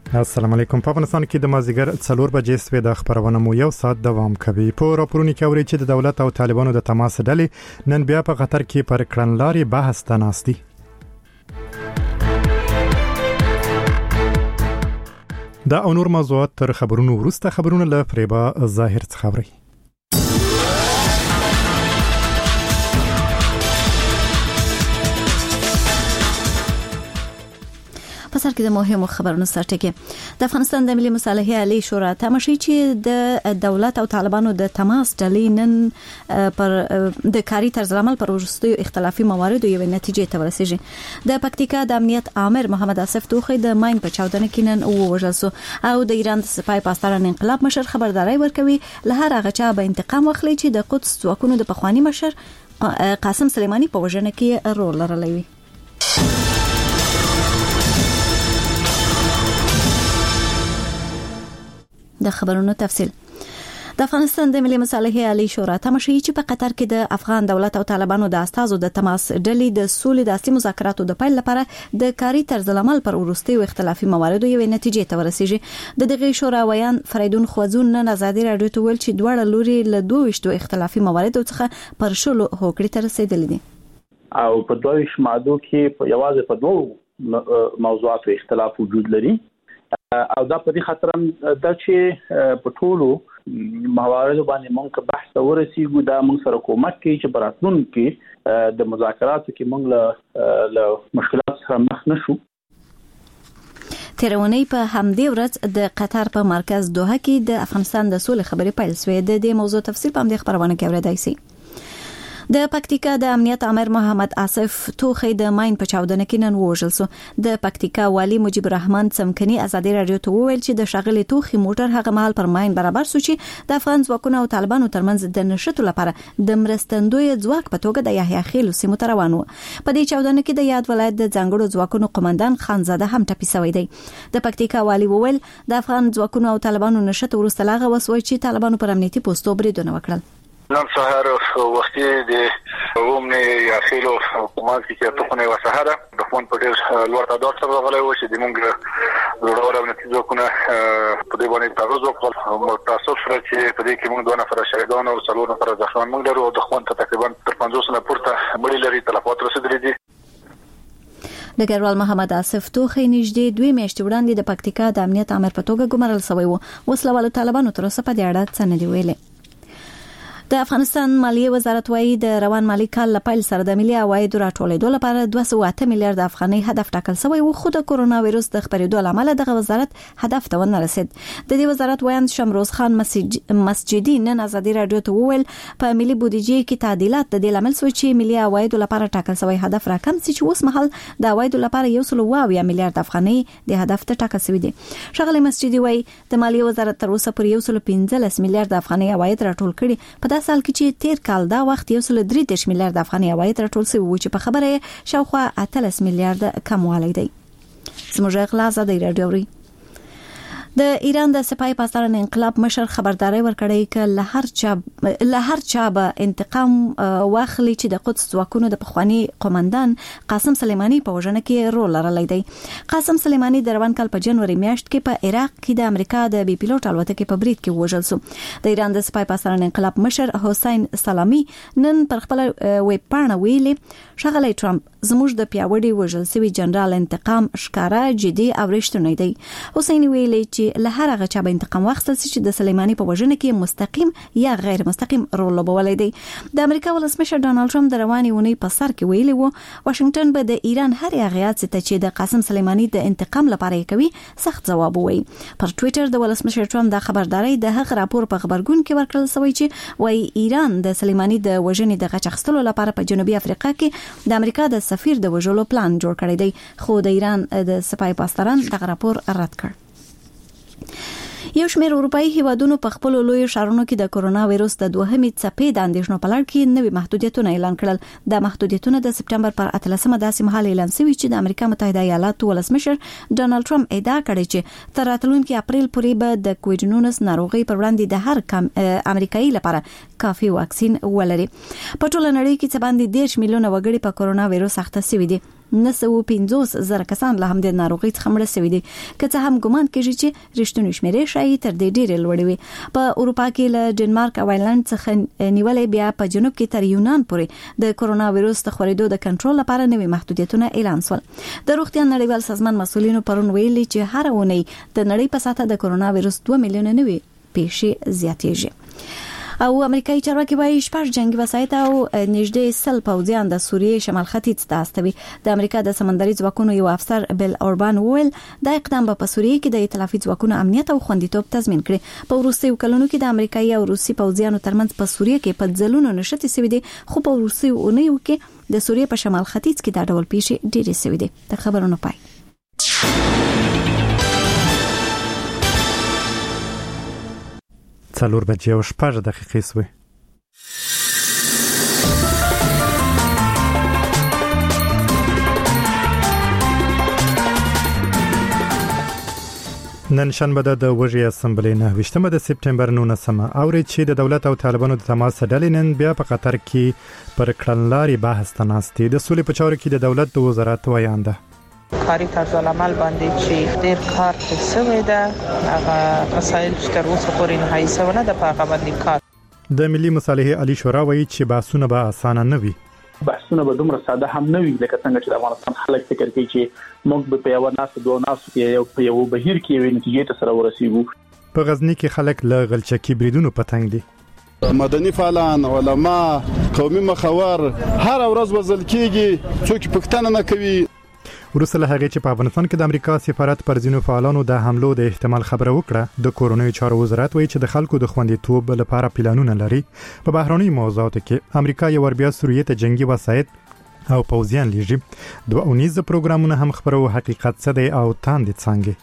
السلام علیکم. په افغانستان کې د مازیګر 4 بجې سوي د خبرونه مو یو ساعت دوام کوي. په راپورونو کې اوري چې د دولت او طالبانو د تماس ډلې نن بیا په قطر کې پر کړنلاري بحث تناستي. دا او نور موضوعات تر خبرونو وروسته خبرونه له فریبا ظاهر څخه خبري. په سر کې د مهمو خبرونو سره ټکی د افغانستان د ملي مصالحې عالی شورا تماشي چې د دولت او طالبانو د تماس ډلې نن پر د کاری طرز عمل پر وروستیو اختلافي مواردو یو نتیجې ته ورسېږي. د پکتیکا د امنیت عامر محمد اسف توخی د ماین په چاودنه کې نن ووژل شو او د ایران د سپای پاسداران انقلاب مشر خبرداري ورکوي له هر هغه چا به انتقام واخلي چې د قدس ځواکونو د پخوانی مشر قاسم سلیمانی په وژنه کې رول لرلی وي. د خبرونو تفصیل. د افغانستان د ملي مصالحې عالی شورا تماشي چې په قطر کې د افغان دولت او طالبانو د استازو د تماس ډلې د سولې د اصلي مذاکراتو د پیل لپاره د کاری طرز عمل پر وروستیو اختلافي مواردو یو نتیجې ته ورسېږي. د دغه شورا ویان فریدون خوازون نن ازادي رادیو ته ویل چې دواړه لوري له 22 اختلافي مواردو څخه پر شلو هوکړې ته رسیدلې دي. او په 22 ماده کې یوازې په دوه موضوعاتو اختلاف وجود لري او دا په دې خاطر دا چې په ټولو موارد باندې مونږ بحث ورسیږو دا مونږ سره کومک کوي چې براتلون کې د مذاکراتو کې مونږ له مشکلات سره مخ نشو. تیرونی په همدې ورځ د قطر په مرکز دوحه کې د افغانستان د سولې خبرې پیل شوې. د دې موضوع تفصیل په همدې خبرونه کې اوریدای شئ. د پکتیکا د امنیت عامر محمد اسف توخی د ماین په چاودنه کې نن وژل شو. د پکتیکا والی مجيب الرحمن څمکني ازادي رادیو ته وویل چې د شغلې توخی موټر هغه مهال پر ماین برابر شو چې د افغان ځواکونو او طالبانو ترمنځ د نشټو لپاره د مرستندوی ځواک په توګه د یحیی خیل سیمه ته روان و. په دې چاودنه کې د یاد ولایت د ځانګړو ځواکونو قومندان خانزاده هم ټپي شوی دی. د پکتیکا والی وویل د افغان ځواکونو او طالبانو نشټ ورسته لاغه وسوي چې طالبانو پر امنیتي پوسټو بریدونه وکړل. نن سهار وختي د رومني یا خیلو حکومت کې ته و سهار د فون په ډیر لوړ تعداد سره غلې و چې د موږ ضروري نتیجه کنه په دې باندې تاسو خپل تاسو سره چې په دې کې موږ دوه نفر شهیدان او څلور نفر ځخمان موږ لرو د خوان ته تقریبا تر 50 نه پورته مړي لري تلفات رسیدلي دي. ډګروال محمد اسف توخی نږدې 2 میاشتې وړاندې د پکتیکا د امنیت عامر په توګه ګمارل شوی و. وسلوالو طالبانو تر اوسه په دې اړه څه نه دی ویلي. د افغانستان مالیه وزارت وايي د روان مالی کال لپاره سره د ملي عوایدو راټولېدو لپاره 208 میلیارډ افغانۍ هدف ټاکل شوی و خو د کورونا وایروس د خپرېدو لامل دغه وزارت هدف ته ونه رسید. د دې وزارت وایي شمروز خان مسجدي نن ازادي رادیو ته وویل په ملي بودیجې کې تعدیلات د دې لامل شو چې ملي عوایدو لپاره ټاکل شوی هدف راکم شي چې اوس مهال د عوایدو لپاره 120 میلیارډ افغانۍ د هدف ته ټاکل شوی دي. شغله مسجدي وايي د مالیه وزارت تر اوسه پر 115 میلیارډ افغانۍ عواید راټول کړي. په سال کې چې تیر کال دا وخت 133 میلیارډ افغانۍ عواید راټول شوی و چې په خبره شاوخوا 18 میلیارډ کموالی دی. زموږ غلا زده رادیو د ایران د سپای پاسداران انقلاب مشر خبرداري ورکړی ک له هر چا به انتقام واخلي چې د قدس ځواکونو د پخوانی قومندان قاسم سلیمانی په وژنه کې رول لرلی دی. قاسم سلیمانی د روان کال په جنوري میاشت کې په عراق کې د امریکا د بي پيلوټ الوتکې په برید کې وژل شو. د ایران د سپای پاسداران انقلاب مشر حسین سلامی نن پر خپل ویب پاڼه ویلي شغله ټرمپ زموږ د پیاوړي وژل شوی جنرال انتقام ښکارا جدي او رښتونی دی. حسین ویلي چې له هر هغه چا به انتقام واخیستل شي چې د سلیمانی په وژنه کې مستقیم یا غیر مستقیم رول لوبولی دی. د امریکا ولسمشر ډانلډ ټرمپ د روانې اونۍ په سر کې ویلي و واشنگټن به د ایران هر هغه هڅې ته چې د قاسم سلیمانی د انتقام لپاره کوي سخت ځواب ووایي. پر ټوئیټر د ولسمشر ټرمپ د خبرداري د هغه راپور په خبرګون کې ورکړل شوی چې وايي ایران د سلیمانی د وژنې د غچ اخیستلو لپاره په جنوبي افریقا کې د امریکا د سفیر د وژلو پلان جوړ کړی دی خو د ایران د سپای پاسداران دغه راپور رد کړ. یو شمېر اروپאי هیوادونو په خپل لوی شهرونو کې د کورونا وایروس د دوهمې څپې د اندېښنو په لړ کې نوي محدودیتونه اعلان کړل. د محدودیتونو د سپټمبر پر 13مه داسې مهال اعلان شوی چې د امریکا متحده ایالاتو ولسمشر ډانلډ ټرمپ ادعا کړې چې تر راتلونکي اپریل پورې به د کووډ-19 ناروغي پر وړاندې د هر امریکایي لپاره کافي واکسین ولري. په ټوله نړۍ کې څه باندې 10 میلیونه وګړي په کورونا وایروس اخته شوي دي. 950,000 کسان له همدې ناروغي څخه مړه شوي دي، که څه هم ګمان کېږي چې رښتونی شمیرې شایي تر دې ډېرې لوړې وي. په اروپا کې له ډنمارک او آیرلند څخه نیولې بیا په جنوب کې تر یونان پورې د کرونا وایروس د خورېدو د کنټرول لپاره نوي محدودیتونه اعلان شول. د روغتیا نړیوال سازمان مسؤلینو پرون ویلي چې هر اونۍ د نړۍ په سطحه د کرونا وایروس 2 میلیونه نوي پیښې زیاتېږي. او امریکایي چارواکي وايي 6 جنگي وسایط او نږدې 100 پوځیان د سوریې شمال ختیځ ته استوي. د امریکا د سمندري ځواکونو یو افسر بل اوربان وویل دا اقدام په سوریې کې د ائتلافي ځواکونو امنیت او خوندیتوب تضمین کړي. په وروستیو کلونو کې د امریکایي او روسي پوځیانو ترمنځ په سوریې کې په ځلونو نشټې شوې دي، خو په وروستیو اونیو کې د سوریې په شمال ختیځ کې دا ډول پیښې ډېرې شوې دي. د خبرونو پای. څلور بجې او 6 دقیقې سوې. نن شنبه د وژې اسمبلی 9 د سپټمبر 19 اوري چې د دولت او طالبانو د تماس ډلې نن بیا په قطر کې پر کړنلاري بحث تناستي. د سولې په چارو کې د دولت د وزارت ویانده کاری طرز العمل باندې چې ډېر کار کوي ده، هغه مسایل چې تر اوسه پورې نه هیڅونه د هغه باندې کار. د ملي مصالحې علي شورا وایي چې بحثونه به اسانه نه وي. بحثونه به دومره ساده هم نه وي لکه څنګه چې د افغانستان خلک فکر کوي چې موږ به په یو ناسو دوه ناسو کې یو بهیر کې یو نتیجې ته سره ورسېږو. په غزنی کې خلک له غلچکی بریدونو پتنګ دي. مدني فعالان، علما، قومي مخور هر ورځ وزل کېږي، څوک پښتنه نه کوي. وروسته له هغې چې په افغانستان کې د امریکا سفارت پر ځینو فعالانو د حملو د احتمال خبره وکړه، د کورونوي چارو وزارت وایي چې د خلکو د خوندیتوب لپاره پلانونه لري. په بهرنۍ موضوعاتو کې امریکا یو ور بیا سوریې ته جنگي وسایط او پوځیان لیږي. 2 پروګرامونه هم خبرو حقیقت څه دی او تاندې څنګه.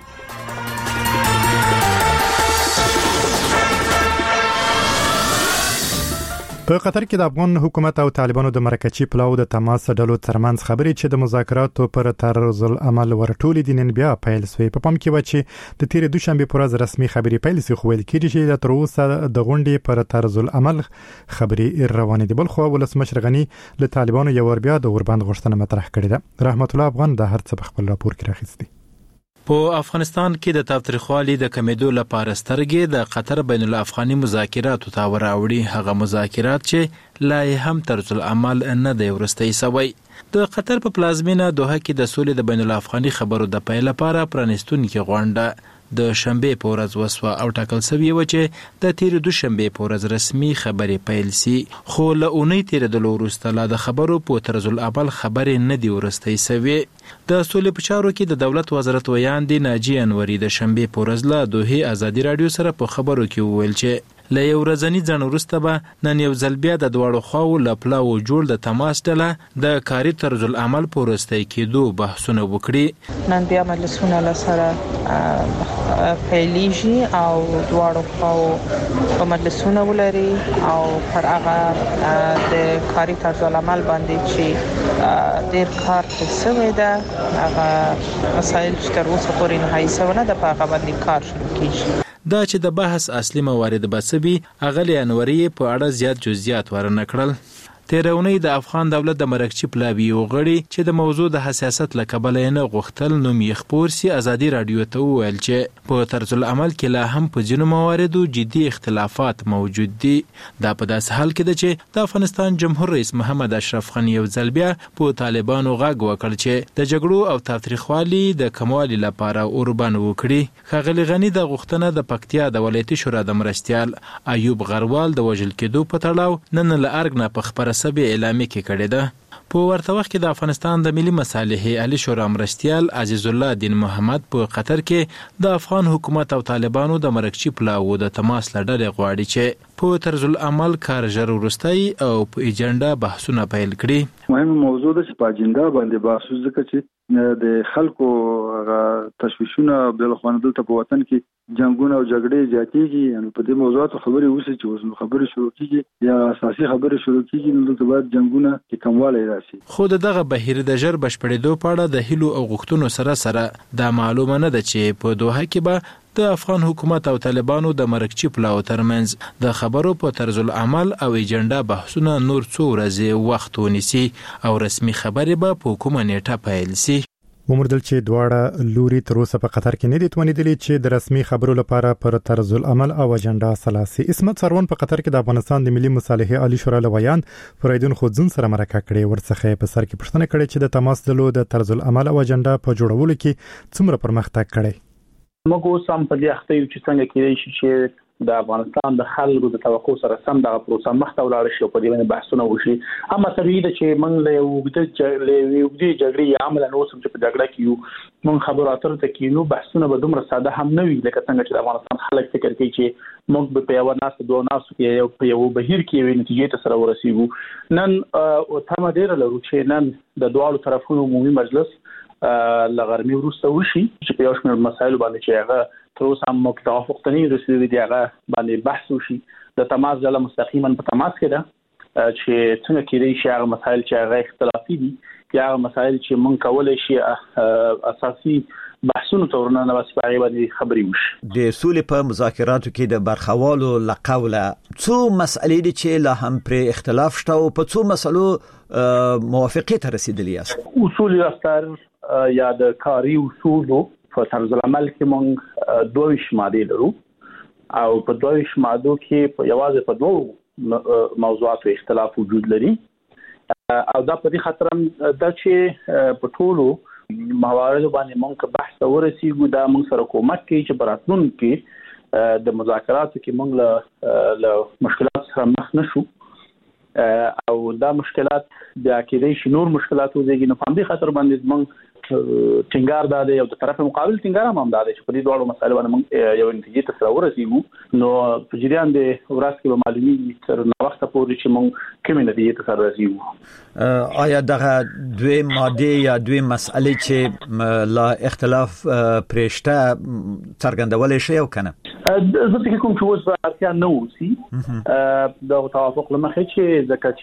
په قطر کې د افغان حکومت او طالبانو د مرکچی پلاو د تماس ډلو ترمنځ خبرې چې د مذاکراتو پر طرز العمل ورټولې دي نن بیا پیل شوې. په پام کې و چې د تیر دوشنبه پر ورځ رسمي خبرې پیل شي، خو ویل کېږي چې تر اوسه د غونډې پر طرز العمل خبرې روانې دي. بل خو ولسمشر غنی له طالبانو یو ور بیا د اوربند غوښتنه مطرح کړې ده. رحمت الله افغان د هر څه په خپل راپور کې راخیستي. په افغانستان کې د تاوتریخوالي د کمیدو لپاره سترګې د قطر بین الافغاني مذاکراتو ته وراوړي. هغه مذاکرات چې لا هم طرز العمل نه دی ورستی سوی. د قطر په پلازمینه دوحه کې د سولې د بین الافغاني خبرو د پیل لپاره پرانستونکو غونډه د شنبه په ورځ وسوه او ټاکل شوی و چې د تیر دوشنبه په ورځ رسمي خبرې پیل شي، خو له اونۍ تیر د وروسته لا د خبرو په طرز العمل خبرې نه دی ورستی سوی. د سولې په چارو کې د دولت وزارت ویاندې ناجی انوري د شنبه په ورځ له دوحه ازادي رادیو سره په خبرو کې وویل چې له یو ورځنی ځنډ وروسته به نن یو ځل بیا د دواړو خواو له پلاو جوړ د تماس ډله د کاري طرز العمل په وروستۍ کېدو بحثونه وکړي. نن بیا مجلسونه له سره پیلیږي او دواړو خواو په مجلسونه ولري او پر هغه د کاري طرز العمل باندې چې ډېر کار کوي ده، هغه مسایل چې تر اوسه پورې نه هیڅونه د هغه باندې کار شروع کیږي. دا چې د بحث اصلي موارد بسبي اغلی انوري په اړه زیات جزئیات ورنکړل. تیرونی د افغان دولت د مرکچی پلاوی وغړي چې د موضوع د حساسیت لکبل نه غوښتل نو مخبور سي ازادي رادیو ته ویل چې په طرز العمل کې لا هم په ځینو مواردو جدي اختلافات موجود دي. دا په داس حال کې ده چې د افغانستان جمهور رئیس محمد اشرف غنی یو ځل بیا په طالبانو غږ وکړ چې د جګړو او تاوتریخوالي د کموالي لپاره اوربان وکړي. خغلی غنی د غوښتنه د پکتیا د ولایتي شورا د مرستيال ایوب غروال د وژل کېدو په تړاو نن له ارګ نه په خبره سبي اعلامي کې کړی ده. په ورته وخت کې د افغانستان د ملي مصالحې علي شورا مرستيال عزیز الله دین محمد په قطر کې د افغان حکومت او طالبانو د مرکچی پلاو د تماس لړل غواړي چې په طرز العمل کار ژر ورستای او په ایجنډا بحثونه پیل کړي. مهم موضوع ده چې په اجنډا باندې بحث وکړي چې د خلکو تشویشونه بل خوانه دلته په وطن کې جنگونه او جګړې زیاتېږي. یعنی په دې موضوعات خبرې وشي چې اوس خبرې شروع کیږي یا اساسي خبرې شروع کیږي نو دلته باید جنگونه کې کموالی راشي. خو دغه بهیر د ژر بشپړېدو په اړه د هیلو او غوښتنو سره دا معلومه نه ده چې په دوحه کې به د افغان حکومت او طالبانو د مرکچی پلاو ترمنځ د خبرو په طرز العمل او ایجنډا بحثونه نور څو ورځې وخت ونیسي او رسمي خبرې به په کومه نیټه پیل شي. ومردل چې دواړه لوري تر اوسه په قطر کې نه دي توانیدلې چې د رسمي خبرو لپاره پر طرز العمل او اجنډا سلاسي. اسمت سروان په قطر کې د افغانستان د ملي مصالحې عالی شورا لویان فریدون خودزون سره مرکه کړې. ورڅخه په سر کې پوښتنه کړې چې د تماس دلو د طرز العمل او اجنډا په جوړولو کې څومره پرمختګ کړی. موږ اوس هم په دې اخته یو چې څنګه کېدای شي چې د افغانستان د خلکو د توقع سره سم د پروسه مخته ولاړ شي او په دې باندې بحثونه وشي. اما طبيعي ده چې موږ له وګړي جګړې عمل نه اوسم چې په جګړه کې یو موږ خبرو اترو ته کېنو بحثونه به دومره ساده هم نه وي لکه څنګه چې د افغانستان خلک فکر کوي چې موږ په یو ناس دوه ناس کې یو بهیر کې یو نتیجې ته سره ورسیږو. نن او تمه ډیر لرو چې نن د دوه طرفونو عمومي مجلس لغرمي وروسته وشي چې په یو شمېر مسایل باندې چې هغه تر اوسه هم موږ توافق ته نه رسیدلی دی هغه باندې بحث وشي. د تماس ځله مستقیما په تماس کې ده چې څنګه کېدای شي هغه مسایل چې هغه اختلافي دي یا هغه مسایل چې موږ کولای شي اساسي بحثونو ته ورننه بس په اړه باندې خبرې وشي. د سولې په مذاکراتو کې د برخوالو لقوله څو مسئلې دي چې لا هم پر اختلاف شته او په څو مسلو موافقه ته رسیدلی است. اصول راستر یا د کاری اصولو په طرز العمل کې موږ 22 ماده لرو او په 22 ماده کې په یوازې په دوه موضوعاتو اختلاف وجود لري او دا په دې خاطر دا چې په ټولو مواردو باندې موږ بحث ورسیږو دا موږ سره کومک کوي چې براتون کې د مذاکراتو کې موږ له مشکلات سره مخ نشو او دا مشکلات د عقیدې شنور مشکلات وزيږي. نه په دې خاطر باندې موږ ټینګار داده یو د طرف مقابل ټینګار هم داده چې په دې ډول مسایل باندې یو نتیجې ته سره ورسیږو. نو په جریان د ورځ کې به معلومي تر نو وخت پورې چې موږ کومې نتیجې ته سره رسیږو. آیا دغه دوی ماده یا دوی مسئلې چې لا اختلاف پرېشته څرګندول شي او کنه زه فکر کوم چې اوس به اړتیا نه وسی د توافق لمخې چې ځکه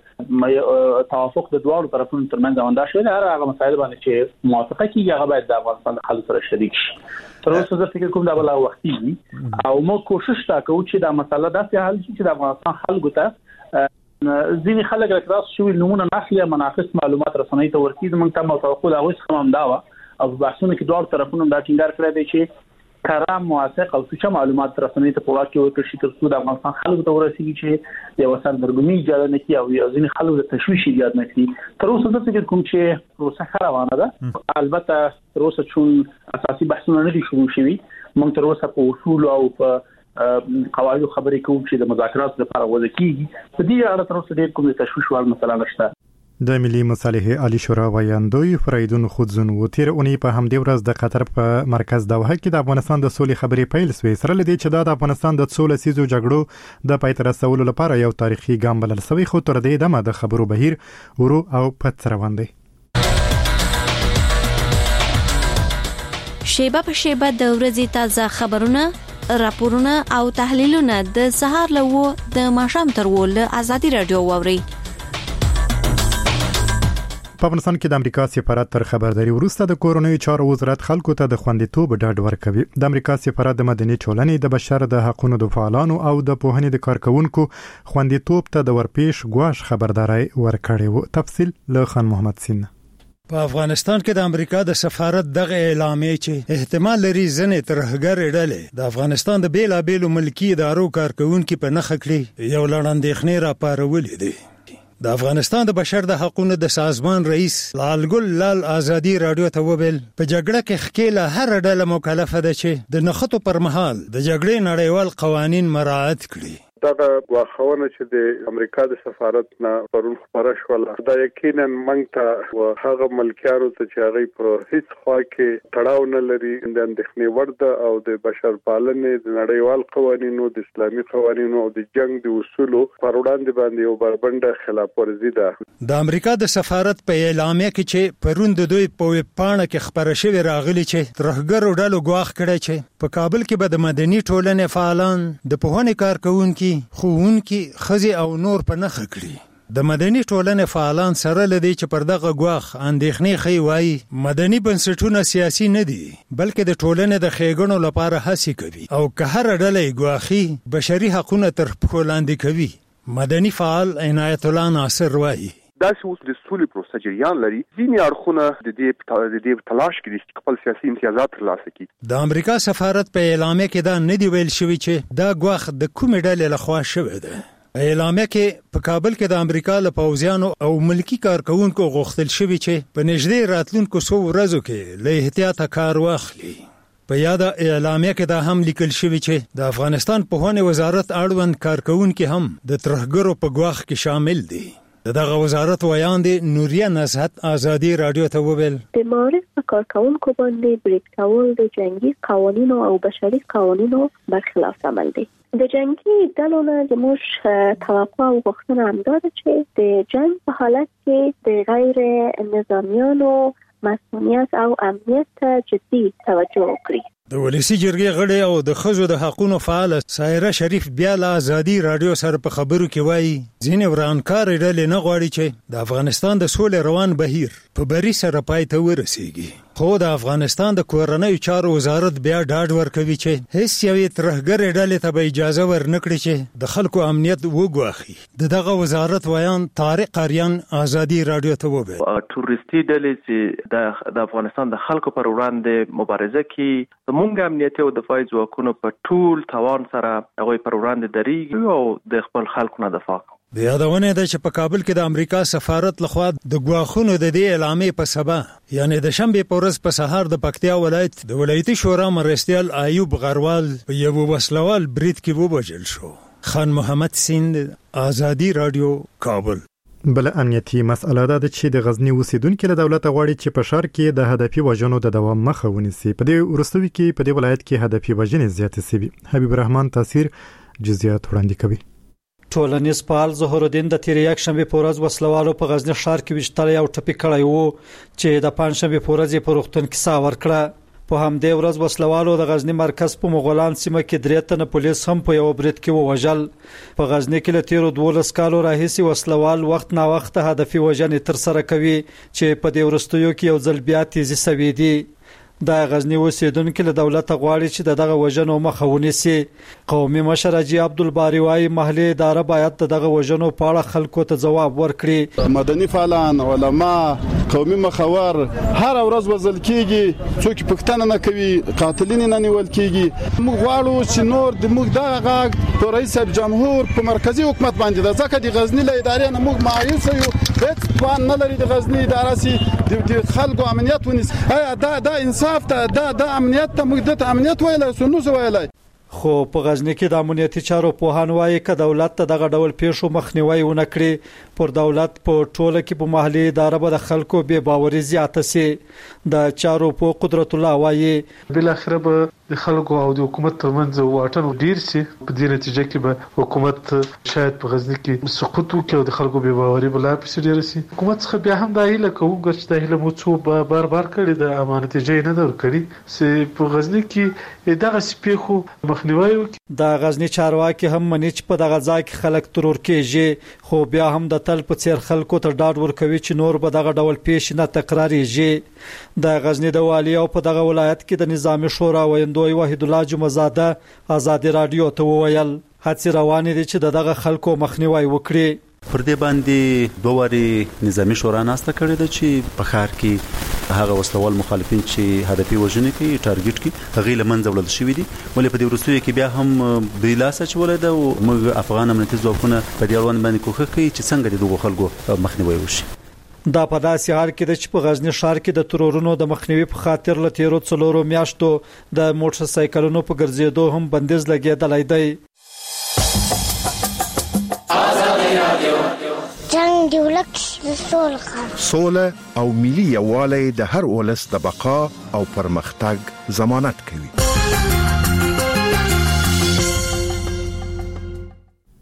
چې توافق د دوه طرفونو ترمنځ اوندا شوی هغه مسایل باندې چې موافقه کیږي هغه باید د افغانستان د خلکو سره شریک شي. تر اوسه زه فکر کوم دا بل وختي او موږ کوشش وکړو چې دا مسله داسې حل شي چې د افغانستان خلکو ته ځینې خلک راځي چې نمونه ناخلي مناقص معلومات رسنۍ ته ورکړي. موږ ته توقع دا اوس هم دا او بحثونه کې دوه طرفونو دا ټینګار کړی دی چې کارا موافق او څه معلومات رسنۍ ته په واقع ورکړي تر څو د افغانستان خلکو ته ورسیږي چې یو سردرګمي ایجاد نه کړي او ځینې خلکو د تشویش ایجاد نه کړي. تر اوسه زه فکر کوم چې پروسه روانه ده. البته تر اوسه چون اساسي بحثونه نه دي شروع شوي موږ تر اوسه په اصول او په قواعد خبرې کوو چې د مذاکرات لپاره وځي کیږي. په دې اړه تر اوسه ډېر کوم تشویش وال مسله نشته. د ملي مصالحې عالی شورا ویاندوی فریدون خودزون و تیر اونۍ په همدې ورځ د قطر په مرکز دوحه کې د افغانستان د سولې خبرې پیل شوې. سره لدی چې د افغانستان د 16 لسیزو جګړو د پای ته رسولو لپاره یو تاریخي ګام بلل شوی خو تر دې دمه د خبرو بهیر ورو او پټ روان دی. شیبه په شیبه د ورځې تازه خبرونه راپورونه او تحلیلونه د سهار له د ماښام تر ول ازادي رادیو ووري. په افغانستان کې د امریکا سفارت تر خبرداري وروسته د کورونی چارو وزارت خلکو ته د خوندیتوب ډاډ ورکوي. د امریکا سفارت د مدني ټولنې د بشر د حقوقو د فعالانو او د پوهنې د کارکونکو خوندیتوب ته د ورپېښ غواش خبرداري ورکړی وو. تفصیل له خان محمد سین. په افغانستان کې د امریکا د سفارت دغه اعلامیه چې احتمال لري ځنې ترهګر ډلې د افغانستان د بیلابېلو ملکی ادارو کارکونکو په نخښه کړي یو لړندېخنې را پارولې دي. د افغانستان د بشر د حقوقو د سازمان رئیس لالګل لال ازادي رادیو ته وویل په جګړه کې خکېله هر ډله مکلفه ده چې د نخښو پر مهال د جګړې نړیوال قوانین مراعات کړي. دا واخونه چې د امریکا د سفارت نه پرون خبره شوله دا یقینا موږ ته او هغه ملکیانو ته چې هغه په هیڅ خوا کې تړاو نه لري د اندېښنې ورده او د بشر پالنې د نړیوال قوانینو د اسلامي قوانینو او د جنگ د اصولو پر وړاندې باندې یو بربنده خلاف ورزي ده. د امریکا د سفارت په اعلامیه کې چې پرون د دوی په ویب پاڼه کې خبره شوې راغلي چې ترهګر ډلو ګواښ کړی چې په کابل کې به د مدني ټولنې فعالان د پوهنې کارکونکو خوونکي خزي او نور په نخښه کړي. د مدني ټولنې فعالان سره لدی چې پر دغه غواخ اندېښنې خي وای مدني بنسټونه سیاسي نه دي بلکې د ټولنې د ښېګڼو لپاره هڅې کوي او که هر ډلې غواخي بشري حقوقونه تر پښو لاندې کوي. مدني فعال عنایت الله ناصر وای دا چې اوس د سولې پروسه جریان لري ځینې اړخونه د دې تلاش کوي چې خپل سیاسي امتیازات ترلاسه کړي. د امریکا سفارت په اعلامیه کې دا نه دی ویل شوی چې دا غواخ د کومې ډلې لخوا شوی دی. اعلامیه کې په کابل کې د امریکا له پوځیانو او ملکی کارکونکو غوښتل شوی چې په نږدې راتلونکو څو ورځو کې له احتیاطه کار واخلي. په یاد اعلامیه کې دا هم لیکل شوی چې د افغانستان پوهنې وزارت اړوند کارکونکو هم د ترهګرو په غواخ کې شامل دي. دغه وزارت ویاندې نوریه نصحت آزادي رادیو ته وویل د معارف په کارکونکو باندې بریک کول د جنگي قوانینو او بشري قوانینو برخلاف عمل دی. د جنگي ډلو نه زموږ توقع او غوښتنه هم ده چې د جنگ په حالت کې د غیر نظامیانو مسئولیت او امنیت ته جدي توجه وکړي. د ولسی جرګې غړي او د خزو د حقوقو فعال سایره شریف بیا له آزادي رادیو سره په خبرو کې وایي ځینې ورانکار ډلې نه غواړي چې د افغانستان د سولې روان بهیر په بری سره پای ته ورسیږي. خو د افغانستان د کورنۍ چارو وزارت بیا ډاډ ورکوي چې هیڅ یوې ترهګرې ډلې ته به اجازه ورنکړي چې د خلکو امنیت وګواخي. دغه وزارت ویان طارق اریان آزادي رادیو ته وویل ټوریستي ډلې چې د افغانستان د خلکو پر وړاندې مبارزه کوي مونږ امنیتي او دفاعي ځواکونو په ټول توان سره هغه پر وړاندې درېږي او د خپل خلکو نه دفاع کوي. د یادونه ده چې په کابل کې د امریکا سفارت لخوا د غواخونو د دې اعلامیې په سبا یعنی د شنبه په ورځ په سهار د پکتیا ولایت د ولایتي شورا مرستیال ایوب غروال په یو وسلوال برید کې وبجل شو. خان محمد سیند آزادي رادیو کابل. بل امنیتي مسأله ده چې د غزنی اوسیدونکو له دولت غواړي چې په ښار کې د هدفي وژنو د دوام مخه ونیسي. په دې ورستوي کې په دې ولایت کې هدفي وژنې زیاتې شوي. حبیب الرحمن تاثیر جزئیات وړاندې کوي. ټولنیز فعال ظهور الدین د تیر یک شنبه په ورځ وسلوالو په غزنی ښار کې وشتل یو ټپي کړی وو چې د پنځشنبه په ورځ په روغتون کې سا ورکړه. په همدې ورځ وسلوالو د غزنی مرکز په مغولان سیمه کې درې تنه پولیس هم په یو برید کې ووژل. په غزنی کې له تیرو 12 کالو راهیسې وسلوال وخت نا وخت هدفي وژنې تر سره کوي چې په دې ورستیو کې یو ځل بیا تیزی سوي دي. د غزنی اوسیدونکو له دولت غواړي چې دغه وژنو مخه ونیسي. قومي مشر حاجی عبدالباری وايي محلي اداره باید دغه وژنو په اړه خلکو ته ځواب ورکړي. مدني فعالان علما قومي مخور هر ورځ وزل کیږي څوک پښتنه نه کوي قاتلین نه نیول کیږي. موږ غواړو چې نور د موږ دغه په رئیس جمهور په مرکزی حکومت باندې د ځکه د غزنی له ادارې نه موږ مایوس یو هیڅ توان نه لري د غزنی اداره سي د خلکو امنیت ونیسي. دا انسان دا امنیت ته موږ د امنیت ویلای سنو ویلای. خو په غزنی کې د امنیتي چارو پوهان وایي ک دولت ته دغه ډول پیښو مخنیوي ونه کړي پر دولت په ټوله کې په محلي اداره به د خلکو بے باوري زیاته سي. د چارو په قدرت الله وایي بل اخر به د خلکو او د حکومت ترمنځ واټن ډیر سي. په دې نتیجه کې به حکومت شاید په غزنی کې سقوط وکړي او د خلکو بے باوري بل اپس ډیر سي. حکومت څخه بیا هم د هیله کوو چې د هیله مو څو بار کړي د امانت جې نه درکړي سي په غزنی کې دغه سپیخو مخنیوي وکړي. د غزنی چارواکي هم منی چې په دغه ځای کې خلک ترور کېږي خو بیا هم د تل په څیر خلکو ته ډاډ ورکوي چې نور به دغه ډول پیښ نه تکراریږي. د غزنی د والی او په دغه ولایت کې د نظامی شورا ویندوی وحید الله جمعزاده آزادي رادیو ته وویل هڅې روانې دي چې دغه خلکو مخنیوي وکړي. پر دې باندې دوه نظامی شورا ناسته کړې ده چې په ښار کې هغه وسلوال مخالفین چې هدفي وژنې کوي ټارګټ کوي هغه لمنځه وړل شوی دي. ولې په دې ورستیو کې بیا هم بریلاسه چولې ده او موږ افغان امنیتي ځواکونه په دې اړوند باندې کوښښ کوي چې څنګه دغه خلکو مخنیوي وشي. دا په داسې حال کې چې په غزنی ښار کې د ترورونو د مخنیوي په خاطر له تیرو 4 میاشتو د موټر سایکلونو په ګرځېدو هم بندیز لګیدلی دی. جنگ دی ولک سوله او ملي یووالی د هر ولس د بقا او پرمختګ ضمانت کوي.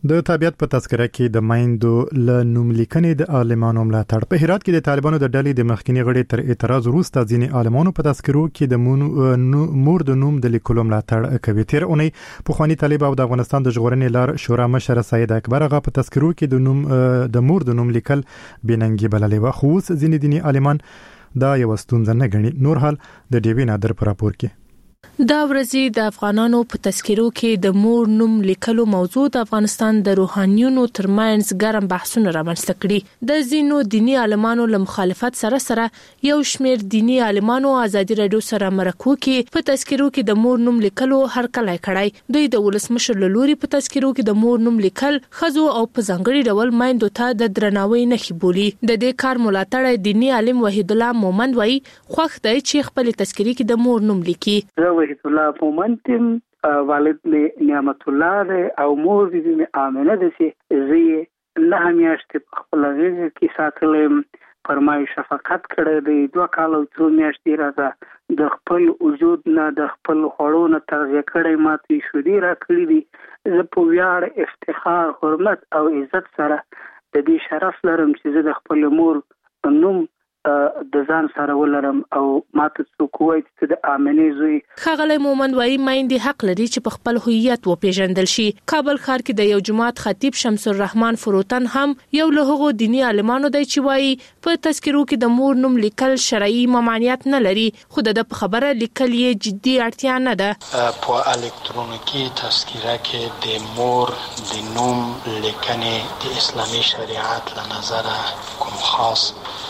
د تابعیت په تذکره کې د مایندو ل نوم لیکنې د عالمانو ملاتړ. په هرات کې د طالبانو د ډلې د مخکنی غړي تر اعتراض وروسته ځینې عالمانو په تذکرو کې د مور د نوم د لیکلو ملاتړ کوي. تیر اونۍ پخوانی طالب او د افغانستان د ژغورنې لار شورا مشر سید اکبر غا په تذکرو کې د مور د نوم لیکل بننګي بللې و. خو ځینې دیني عالمان دا یو ستونزه نه ګڼي. نور حال د ډیوی نادر پر راپور کې. دا ورځې د افغانانو په تذکرو کې د مور نوم لیکلو موضوع د افغانستان د روحانيونو ترمنځ ګرم بحثونه رامنځته کړي. د ځینو دینی عالمانو له مخالفت سره یو شمېر دینی عالمانو ازادي رادیو سره مرکو کې په تذکرو کې د مور نوم لیکلو هرکلی کړی. دوی د ولسمشر له لوري په تذکرو کې د مور نوم لیکل خزو او په ځانګړي ډول مایندو ته د درناوي نښې بولي. د دې کار ملاتړ دینی عالم وحید الله مومند وایي خوښ دی چې خپل تذکرې کې د مور نوم لیکي. وحید الله مومند والد می نعمت الله ده او مور دې امنه ده چې زی نه همیاشت خپل غږ کې ساتلم فرمایي شفقت کړی دی. 2 کال او 3 میاشتې راځه د خپل وجود نه د خپل خورو نه تغذیه کړی ماته شودي را کړی دي. زه په ویاړ افتخار حرمت او عزت سره د دې شرف لرم چې زه د خپل مور نوم د ځان سره ولرم او ماته څوک وایي چې د امنې زوی. ښاغلی مومند وایي میندې حق لري چې په خپل هویت وپیژندل شي. کابل ښار کې د یو جماعت خطیب شمس الرحمن فروتن هم یو له هغو دینی عالمانو دی چې وایي په تذکرو کې د مور نوم لیکل شرعي ممانعت نه لري، خو د په خبره لیکل یې جدي اړتیا نه ده. په الکترونیکي تذکره کې د مور د نوم لیکنې د اسلامي شریعت له نظره کوم خاص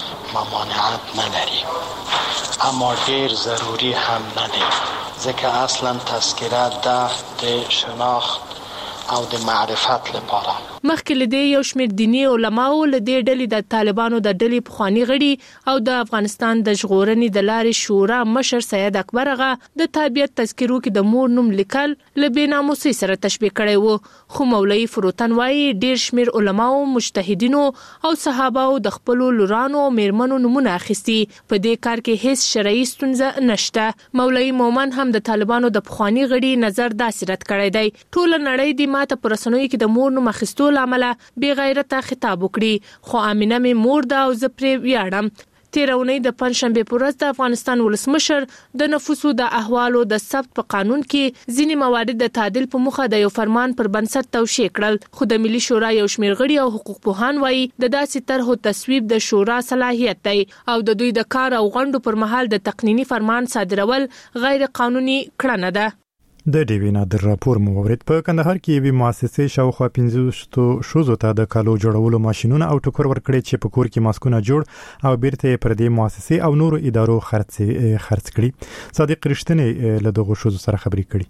ممانعت نداری، اما ډیر ضروری هم نه دی، ځکه اصلا تذکره د شناخت او د معرفت لپاره. مخکې له دې یو شمېر دینی علماو له دې ډلې د طالبانو د ډلې پخوانی غړي او د افغانستان د ژغورنې د لارې شورا مشر سید اکبر غا د تابعیت تذکرو کې د مور نوم لیکل له بېناموسۍ سره تشبیه کړی و. خو مولوي فروتن وایي ډیر شمېر علماو مجتهدینو او صحاباو د خپل لورانو او میرمنو نومونه اخیستي. په دې کار کې هیڅ شرعي ستونزه نشته. مولوي مومن هم د طالبانو د پخوانی غړي نظر داسې رد کړی دی. ټول نړۍ د ماته پر رسنیو کې د مور نوم اخیستو لامل بے غیرته خطاب وکړي، خو امینه می مور دا او زه پرې ویاړم. تیرونی د پنځشنبه په ورځ د افغانستان ولسمشر د نفوسو د احوالو د ثبت په قانون کې ځینې موارد د تعدیل په مخه د یو فرمان پر بنسټ توشیح کړل. خو د ملي شورا یو شمېر غړي او حقوق پوهان وایي د داسې طرحو تصویب د شورا صلاحیت دی او د دوی د کار او غونډو پر مهال د تقنینی فرمان صادرول غیر قانوني کړنه ده. د ډیوی نادر راپور مو ورید. په کندهار کې یوې مؤسسې شاوخوا 15 شوزو ته د کالو جوړولو ماشينونه او ټوکر ورکړي چې په کور کې ماسکونه جوړ او بیرته پر دې مؤسسې او نورو ادارو خرڅ کړي. صادق رښتینی له دغه شوزو سره خبرې کړي.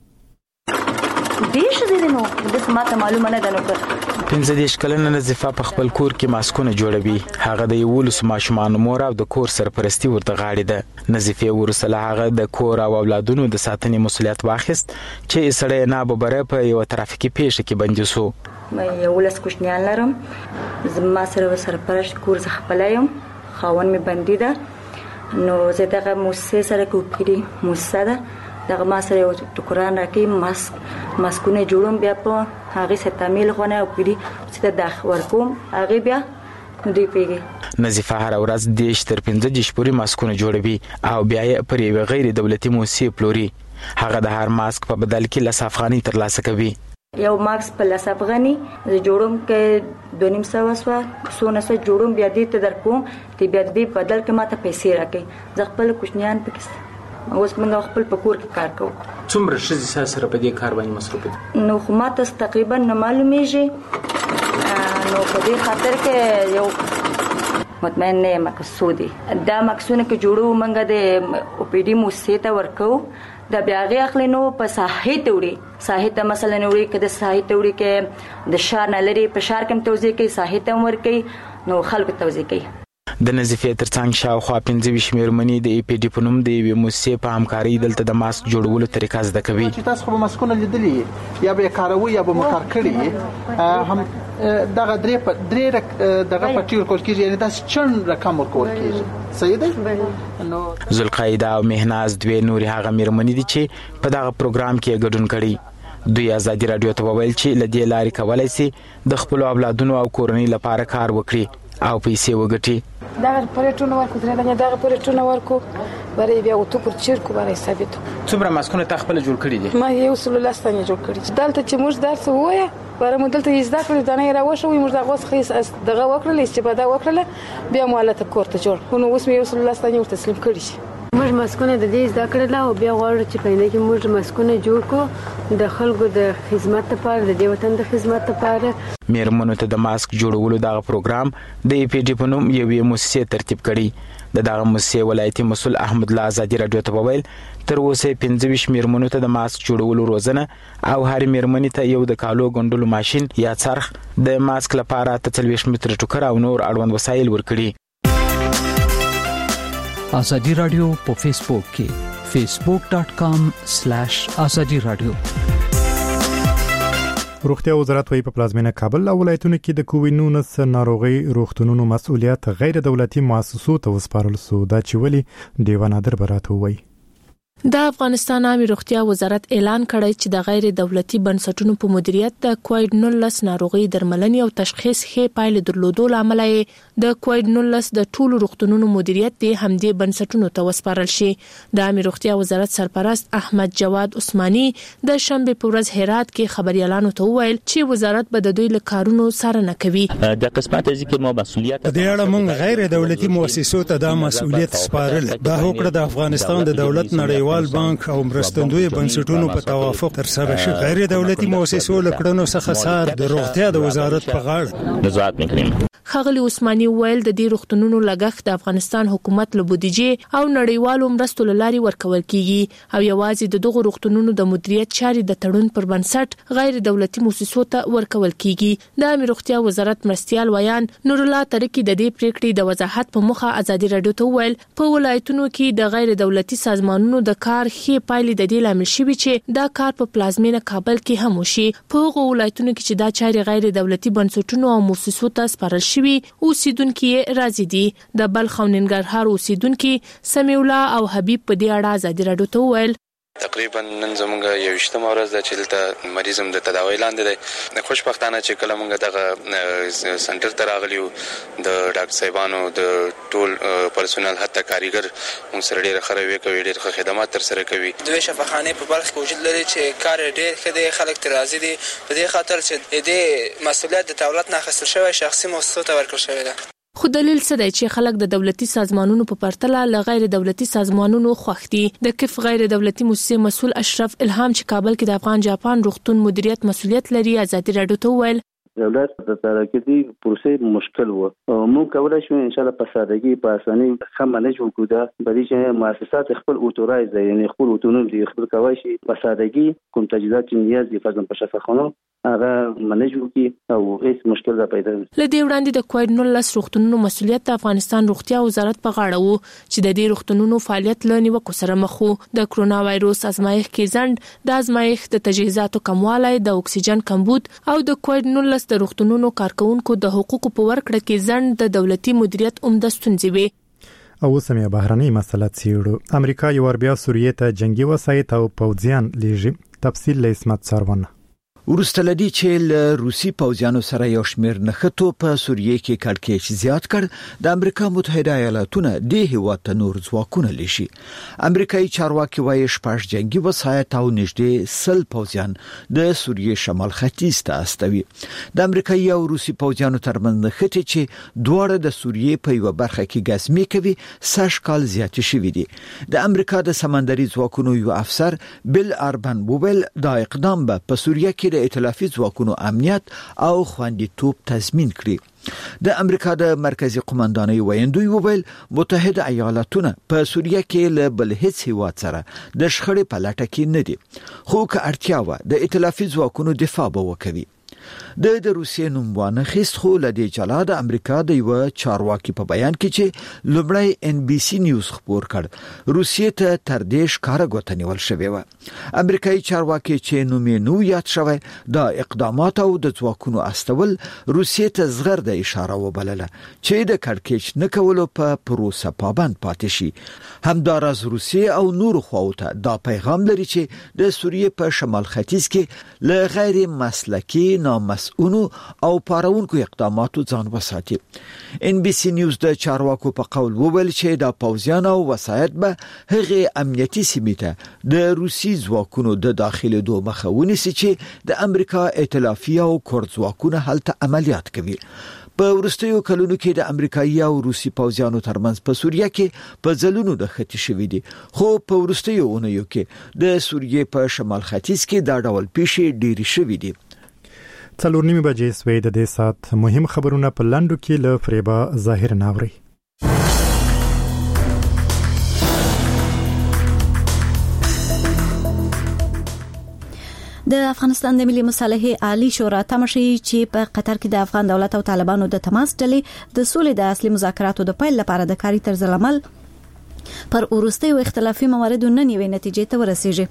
دیش دې نو د سماته معلومه نه ده نو 15 کلنه نظیفه په خپل کور کې ماسکونه جوړوي. هغه د یولس ماشومان مور او د کور سرپرستی ورته غاړي ده. نظیفه ورسله هغه د کور او اولادونو د ساتنې مسولیت واخیست چې سړی نه ببره په یو ترافیکي پیښه کې بندي شو. مې یولس کوشنیان لرم، زما سره سرپرست کور ز خپلایم، خاون می بندي ده. نو زه دغه مؤسسه سره کوپیری مؤسسه ده دغه ما سره یو ټوکران راکې ماسکونه جوړوم، بیا په هغه ستامل غونه او پیری چې د ورکوم هغه بیا دوی پیږي. نظیفه هر ورځ 10 تر 15 پورې ماسکونه جوړوي او بیا یې پر یو غیر دولتي مؤسسه پلوري. هغه د هر ماسک په بدل کې لس افغاني ترلاسه کوي. یو ماسک په لس افغاني جوړوم کې 250 سونه جوړوم، بیا دې ته درکوم ته بیا دې بدل کې ماته پیسې راکې. ځ خپل کوشنیان پکې اوس موږ خپل په کور کې کار کوو. څومره شې سره په دې کار باندې مصروف دي؟ نو خو ماته تقریبا نه معلومیږي. نو په دې خاطر کې یو مطمئن نه مقصودي دا مقصونه کې جوړو موږ د او پی ډی مؤسسه ته ورکو. دا بیا غي اخلي نو په ساحې ته وړي، ساحې ته مثلا وړي کده ساحې ته وړي کې د شار نه لري په شار کې توزیع کوي، ساحې ته ورکي نو خلکو توزیع کوي. د نظیفه ترڅنګ شاوخوا 15 میرمنې د ای پی ډی په نوم د یوې مؤسسې په همکارۍ دلته د ماسک جوړولو طریقه زده کوي. تاسو خو ماسکونه لیدلې یا به کاروي یا به مکر کړی هم دغه درې دغه پټیور کول کېږي، یعنی دا چن رقم ورکول کېږي. صحیح دی؟ نو ذوالقاعده او مهناز دوی نور هغه میرمنې دي چې په دغه پروګرام کې ګډون کړي. دوی ازادي رادیو ته وویل چې لدې لارې کولای شي د خپل اولادونو او کورنۍ لپاره کار وکړي او پیسې وګټي. دا پرېټونه ورکو درې دا پرېټونه ورکو برای بیا وته پر چیرکو برای ثابت. څومره ماسکونه تخپل جوړ کړی دي؟ ما یو سل لاستانه جوړ کړی. دلته چې موږ درس وایي برای مدلته یزدا کړی دا نه راوښو موږ دا غوس خیس دغه وکړل استفاده وکړل بیا مالته کوړه جوړ نو اوس مې یو سل لاستانه ورته تسلیم کړی. موږ ماسکونه د دې زده کړل او بیا غواړو چې پاینده کې موږ ماسکونه جوړ کړو د خلکو د خدمت لپاره د دې وطن د خدمت لپاره. میرمنو ته د ماسک جوړولو دغه پروګرام د ای پی ډی په نوم یوې مؤسسې ترتیب کړي. دغه مؤسسې ولایتي مسؤل احمد الله ازادي رادیو ته وویل تر اوسه 25 میرمنو ته د ماسک جوړولو روزنه او هر میرمنې ته یو د کالو ګنډلو ماشين یا څرخ د ماسک لپاره 43 متر ټوکر او نور اړوند وسایل ورکړي. ازادي رادیو په فیسبوک کې facebook.com/azadi radio. روغتیا وزارت وايي په پلازمینه کابل او ولایتونو کې د کووډ-19 ناروغي روغتونونو مسؤلیت غیر دولتي مؤسسو ته وسپارل سو دا چې ولي دیوه نادر براته وایي. د افغانستان عامه روغتیا وزارت اعلان کړی چې د غیر دولتي بنسټونو په مدیریت د کووډ-19 ناروغي درملنې او تشخیص ښه پایله درلودو لامل د کووډ-19 د ټولو روغتونونو مدیریت د همدې بنسټونو ته وسپارل شي. د عامه روغتیا وزارت سرپرست احمد جواد عثماني د شنبه په ورځ هرات کې خبريالانو ته وویل چې وزارت به د دوی له کارونو څارنه کوي. د قسمت ذکر مو مسؤلیت د اړه موږ غیر دولتي مؤسسو ته د مسؤلیت سپارل دا هوکړه د افغانستان د دولت نړیوال بانک او مرستندوی بنسټونو په توافق تر سره شي. غیر دولتي مؤسسو لکړنو څخه سار د روغتیا د وزارت په غاړه نظارت وکړي. خغلی عثماني ویل د دې روغتونونو لګښت د افغانستان حکومت له بودیجې او نړیوالو مرستو لاري ورکول کیږي او یوازې د دغه روغتونونو د مدیریت چاري د تړون پر بنسټ غیر دولتي مؤسسو ته ورکول کیږي. د عامه روغتیا وزارت مرستيال ویان نور الله ترکی د دې پریکړې د وضاحت په مخه ازادي رادیو ته ویل په ولایتونو کې د غیر دولتي سازمانونو د کار ښه پایلې د دې لامل شوی چې دا کار په پلازمینه کابل کې هم وشي. په هغو ولایتونو کې چې دا چاري غیر دولتي بنسټونو او مؤسسو ته سپارل شوی اوسیدونکو راضي دي. د بلخ او ننګرهار اوسیدونکو سمیع الله او حبیب په دې اړه ازادي رادیو ته ویل تقریبا نن زمونږ یو شتمه ورځ د چلته مریضم د تداوی لاندې دی. خوشبختانه چې کله مونږ دغه سنټر ته راغلیو د ډاکټر صاحبانو د ټول پرسونل حتی کاریګر مونږ سره ډېر خروي کوي ډېر ښه خدمات تر سره کوي. دوی شفاخانه په بلخ کې وجود لري چې کار ډېر ښه دی خلک تر راضي دي په دې خاطر چې دې مسؤلیت د دولت نه اخیستل شوی شخصي مؤسسو ته ورکړل شوی دی. خو دلیل څه دی چې خلک د دولتي سازمانونو په پرتله له غیر دولتي سازمانونو خوښ دي. د کف غیر دولتي مؤسسې مسؤل اشرف الهام چې کابل کې د افغان جاپان روغتون مدیریت مسؤلیت لري ازادي رادیو ته ویل دولت د ترکیدي پروسې مشکل و موږ کولای شو ان شاء الله په سادهګي په اساني ښه منیج وکړو دا بلې چې مؤسسات خپل اوتورایز یعنی خپل اوتونوم دي خپل کوي شي په سادهګي کوم تجهیزات چې نیاز دي فرضاً په شفاخانه هغه منیج وکړي او هیڅ مشکل را پیدا نه. لدې وړاندې د کووډ-19 روغتونونو مسؤلیت د افغانستان روغتیا وزارت په غاړه وو چې د دې روغتونونو فعالیت له نیوکو سره مخ وو. د کرونا وایروس ازمایښت کې ځند د ازمایښت د تجهیزاتو کموالی د اکسیجن کمبود او د کووډ-19 د روغتونونو کارکونکو د حقوقو په ورکړه کې ځند د دولتي مدیریت عمده ستونزې وي. او سمیا بهرنۍ مسله څیړو. امریکا یو ور بیا سوریه ته جنگي وسایط او پوځیان لیږي. تفصیل له اسمت سروانه. ورسته لدی چې له روسي پوځیانو سره یو شمېر نښتو په سوریه کې کړکېچ زیات کړ د امریکا متحده ایالاتونو د هیواد ته نور ځواکونه لشي. امریکایي چارواکي وایي شپږ جنگي وسایط او نږدې 100 پوځیان د سوریه شمال ختیځ ته استوي. د امریکایي او روسي پوځیانو ترمنځ نښتې چې دواړه د سوریه په یو برخه کې ګزمې کوي سږ کال زیات شوي دي. د امریکا د سمندري ځواکونو یو افسر بل اربن وویل دا اقدام به په سوریه کې د ائتلافي ځواکونو امنیت او خوندیتوب تضمین کړي. د امریکا د مرکزی قومندانۍ ویاندوی وویل متحده ایالاتونه په سوریه کې له بل هیڅ هیواد سره د شخړې په لټه کې نه دي خو که اړتیا و د ائتلافي ځواکونو دفاع به وکړي. د روسیې نوم وانه خېست، خو لدې جلا د امریکا د یو چارواکي په بیان کې چې لومړی NBC نیوز خبر کړ روسیې ته تر دې ښکارا غوښتنول شوی و. امریکایي چارواکي چې نوم یې نو یاد شوی د اقدامات او د ځواکونو استول روسیې ته زغر د اشاره وبلله چې د کړکېچ نه کولو په پروسه پابند پاتې شي. همداراز روسیې او نور خواوته دا پیغام لري چې د سوریې په شمال ختیځ کې له غیر مسلکي نامسؤلو او پارونکو اقداماتو ځان وساتي. NBC نیوز د چارواکو په قول وویل چې د پوځیانو او وسایط به هغه امنیتي سیمې ته د روسي ځواکونو د داخلي دوه مخه ونیسي چې د امریکا ائتلافي او کورد ځواکونه هلته عملیات کوي. په ورستیو کلونو کې د امریکایي او روسي پوځیانو ترمنځ په سوریه کې په ځلونو د ختی شوې دي، خو په ورستیو اونیو کې د سوریې په شمال ختیځ کې دا ډول پیښې ډېری شوې دي. 4:30 بجې سوي د دې سات مهم خبرونه په لندو کې له فریبا ظاهر ناوري. د افغانستان د ملي مصالحې عالی شورا تمشي چې په قطر کې د افغان دولت او طالبانو د تماس ډلې د سولې د اصلي مذاکراتو د پیل لپاره د کاري طرز عمل پر وروستیو اختلافي مواردو نن یوې نتیجې ته ورسیږي.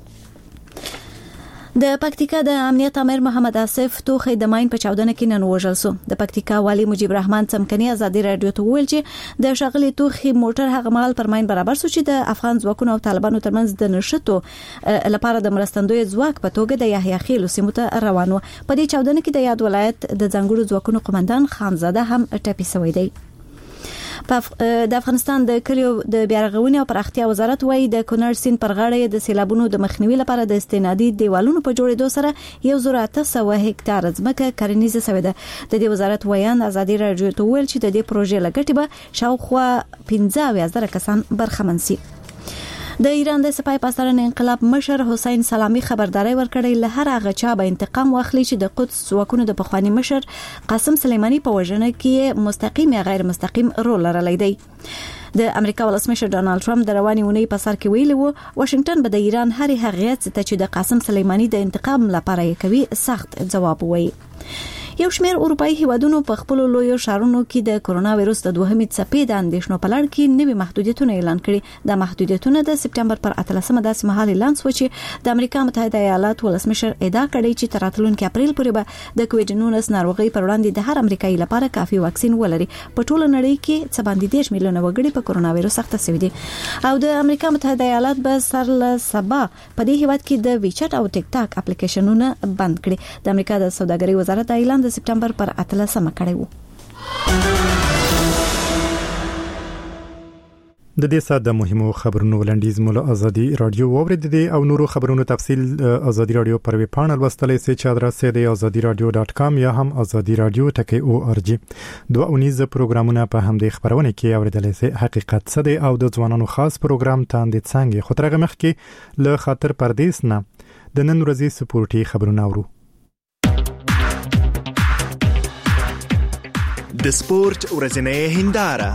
د پکتیکا د امنیت امیر محمد آصف توخی د ماین په چاودنه کې نن وژل شو. د پکتیکا والی مجيب رحمان څمکني ازادي رادیو ته ویل چې د شغلې توخی موټر هغه مال پر ماین برابر شو چې د افغان ځواکونو او طالبانو ترمنځ د نشټو لپاره د مرستندوی ځواک په توګه د یحیی خیل سیمه ته روان و. په دې چاودنه کې د یاد ولایت د ځنګړو ځواکونو قومندان خانزاده هم ټپي شوی دی. د افغانستان د کلیو د بیارغونې او پراختیا وزارت وايي د کونړ سیند پر غاړه د سیلابونو د مخنیوي لپاره د استنادي دیوالونو په جوړېدو سره 1,800 هکتار ځمکه کرنیزه شوې ده. د دې وزارت ویان ازادي رادیو ته ویل چې د دې پروژې لګټې به شاوخوا 15,000 کسان برخمن شي. د ایران د سپای پاسداران انقلاب مشر حسین سلامي خبرداري ورکړې له هر هغه چا به انتقام واخلي چې د قدس ځواکونو د پخوانی مشر قاسم سلیماني په وژنه کې مستقیم یا غیر مستقیم رول لرلی دی. د امریکا ولسمشر ډانلډ ټرمپ د رواني اونۍ په سر کې ویلي وو واشنگټن به د ایران هر هغه څه ته چې د قاسم سلیماني د انتقام لپاره یې کوي سخت جواب وایي. یو شمېر اروپאי هیوادونو په خپل لویو شهرونو کې د کرونا وایرس د دوهمې څپې د اندېښنو په لړ کې نوي محدودیتونه اعلان کړي. د محدودیتونه د سپټمبر پر 18مه داسې مهال اعلان شو چې د امریکا متحده ایالات ولسمشر ادعا کړې چې تر راتلونکي اپریل پورې به د کووډ-19 ناروغي پر وړاندې د هر امریکایي لپاره کافي واکسین ولري. په ټوله نړۍ کې څه باندې 10 میلیونه وګړي په کرونا وایرس اخته شوي دي او د امریکا متحده ایالات به سر له سبا په دې هیواد کې د ویچټ او ټیک ټاک اپلیکیشنونه بند کړي. د امریکا د سوداګرۍ وزارت اعلان د سپټمبر پر 18مه کړی وو. د دې سات د مهمو خبرونو ولندیز مول ازادي رادیو وورید دي او نورو خبرونو تفصیل ازادي رادیو پر وی پاڼه لوستلای سي چې ادرس دی azadiradio.com یا هم azadiradio.org. دوه اونیز پروګرامونه په همدې خبرونه کې اوریدلای سي. حقیقت څه دی او د ځوانانو خاص پروګرام تاندې څنګه خطرغه مخ کې له خاطر پردیس نه د نن ورځې سپورتي خبرونه اورو. د سپورت ورځنۍ هنداره.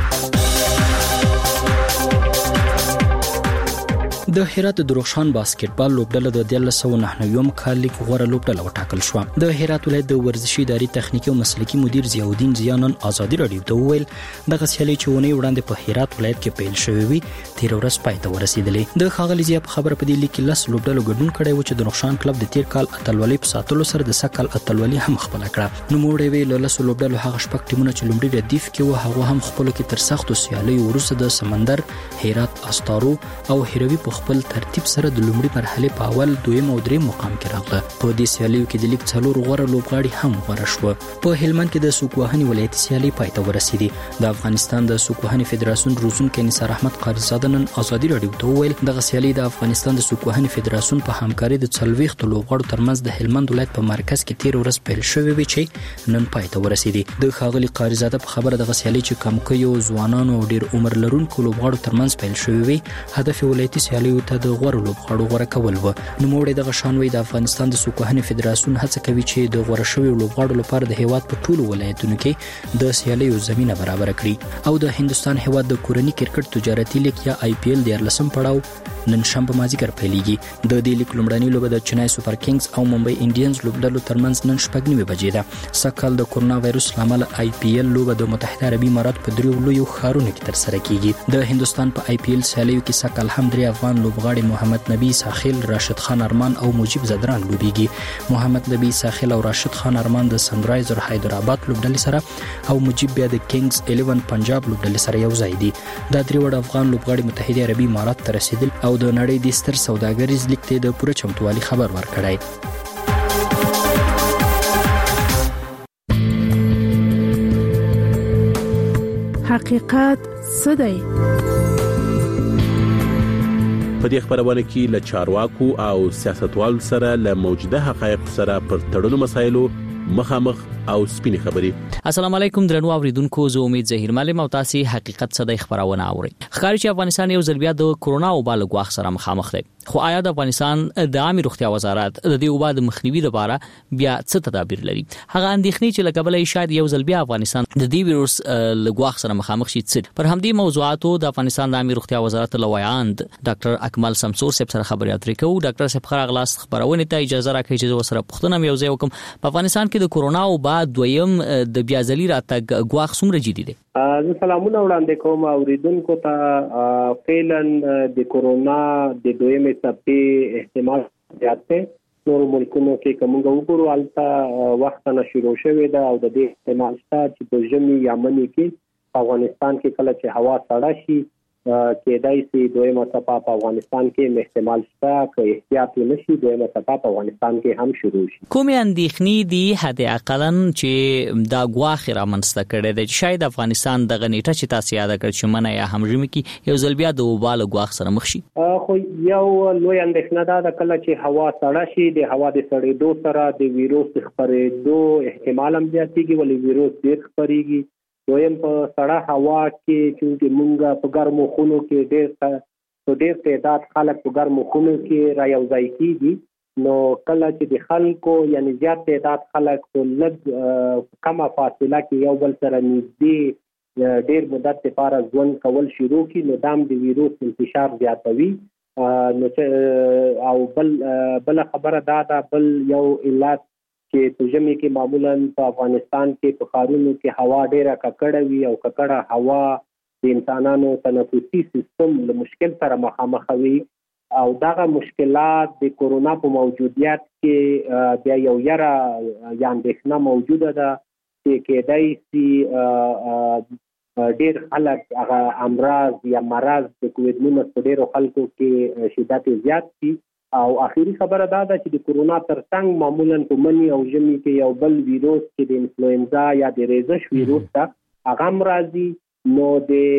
د هرات د درخشان باسکټبال لوبډله د 1999 کال لیګ غوړه لوبډله وټاکل شو. د هرات ولایت د ورزشي ادارې تخنیکی او مسلکی مدیر ضیاءالدین زیانن ازادي رادیو ته وویل دغه سیالي چونه وړاندې په هرات ولایت کې پیل شوې وي تیر ورځ پای ته ورسېدلې. د خاغلی زیات خبره په دې لیګ کې 10 لوبډلو ګډون کړی و چې د درخشان کلب د تیر کال اتلولي په ساتلو سره د سکل اتلولي هم خپل کړه. نو موږ وی له 10 لوبډلو هغه شپږ ټیمونه چې لومړی ردیف کې و هغه هم خپل کې تر سختو سیالي وروسته د سمندر هرات استارو او هروي په خپل ترتیب سره د لومړي مرحله په اول دویم او دریم مقام کې راغله. په دې سیالیو کې د لیګ څلور غوړه لوبغاړي هم غوړه شو. په هلمند کې د سوکوهنی ولایتي سیالي پای ته ورسېدې. د افغانستان د سوکوهنی فدراسیون روزونکو نثار احمد قاریزاده نن ازادي رادیو ته وویل دغه سیالي د افغانستان د سوکوهنی فدراسیون په همکاري د 40 لوبغاړو ترمنځ د هلمند ولایت په مرکز کې تیر ورځ پیل شوې وي چې نن پای ته ورسېدې. د خاغلی قاریزاده په خبره دغه سیالي چې کمکیو ځوانانو او ډیر عمر لرونکو لوبغاړو ترمنځ پیل شوې وي هدف ولایتي سیالي ته د غوړو لوبغاړو غوړه کول و. نو موږ دغه شانوي د افغانستان د سوکوهنی فدراسیون هڅه کوي چې د غوړه شوی لوبغاړو لپاره د هیواد په ټولو ولایتونو کې د سیالیو زمينه برابر کړي. او د هندستان هیواد د کورنی کرکټ تجارتي لیګ یا IPL د 14 پړاو نن شنبه مازیګر پیلېږي. د دې لیگ لومړنۍ لوبه د چنای سوپر کینګز او ممبئی انډینز لوبډلو ترمنځ نن شپږ نیمې بجې ده. سږکال د کورونا وایروس لامل آی پی ایل لوبه د متحده عربي امارات په دریو لویو ښارونو کې ترسره کیږي. د هندستان په آی پی ایل سیالیو کې سږکال هم درې افغان لوبغاړي محمد نبی ساحل، راشد خان ارمان او مجيب زدران لوبېږي. محمد نبی ساحل او راشد خان ارمان د سنرایزر حیدرآباد لوبډلې سره او مجيب بیا د کینګز 11 پنجاب لوبډلې سره یو ځای دي. دا درې وړ افغان لوبغاړي متحده عربي امارات ته رسیدل او د نړۍ د ستر سوداګریز لیګ ته د پوره چمتووالي خبر ورکړی. حقیقت څه دی؟ په دې خبرونه کې له چارواکو او سیاستوالو سره له موجوده حقایق سره پر تړلو مسایلو مخامخ او سپینې خبرې. السلام علیکم درنو اوریدونکو، زه امید زهیر معلم او تاسو حقیقت څه د خبرونه اورئ. ښکاري چې افغانستان یو ځل بیا د کورونا وبا له ګواښ سره مخامخ دی. خو آیا د افغانستان د عامه روغتیا وزارت د دې وبا د مخنیوي لپاره بیا څه تدابیر لري؟ هغه اندېښنې چې لکه بلې شاید یو ځل بیا افغانستان د دې ویروس له ګواښ سره مخامخ شي. پر همدې موضوعاتو د افغانستان د عامه روغتیا وزارت لویاند ډاکټر اکمل سمسور صاحب سره خبرې اترې کوو. ډاکټر صاحب خراغلاس خبرونه ته اجازه راکړئ چې زه سره پښتنه یو ځای وکم. په افغانستان کې د کورونا وبا دویم د بیا ځلې راتګ ګواښ څومره جدي دی؟ سلامونه وړاندې کوم اوریدونکو ته. فعلا د کورونا د دویمې څپې احتمال زیات دی. نور ملکونو کې کومه وګورو البته وخت نه شروع شوی دا او د دې احتمال شته چې په ژمي یا مني کې افغانستان کې کله چې هوا سړه شي کېدای شي دویمه څپه په افغانستان کې احتمال شته که احتیاط ونشي دویمه څپه په افغانستان کې هم شروع شي. کومې اندېښنې دي حد اقلا چې دا ګواښ رامنځته کړی دی چې شاید افغانستان دغه نیټه چې تاسو یاد کړئ چې منه یا هم ژمي کې یو ځل بیا د وبا له ګواښ سره مخ شي؟ خو یو لوی اندېښنه ده کله چې هوا سړه شي د هوا د سړېدو سره د ویروس خپرېدو احتمال هم زیاتېږي ولې ویروس ډېر خپرېږي. دویم په سړه هوا کې چې موږ په ګرمو خونو کې ډېر تعداد خلک په ګرمو خونو کې را یو ځای کېږي، نو کله چې د خلکو یعنی زیات تعداد خلک په لږ کمه فاصله کې یو بل سره نږدې ډېر مدت لپاره ژوند کول شروع کړي نو دا هم د ویروس انتشار زیاتوي. نو او بل خبره دا ده، بل یو علت چې په ژمي کې معمولا په افغانستان کې په ښارونو کې هوا ډیره ککړه وي او ککړه هوا د انسانانو تنفسي سیستم له مشکل سره مخامخ وي او دغه مشکلات د کورونا په موجودیت کې بیا یو یره یا اندېښنه موجوده ده چې کېدای شي ډېر خلک هغه امراض یا مرض د کووډ-19 په ډېرو خلکو کې شدت زیات شي. او اخیری خبره دا ده چې د کورونا ترڅنګ معمولا په مني او ژمي کې یو بل ویروس چې د انفلوئنزا یا د ریزش ویروس ته هغه هم راځي. نو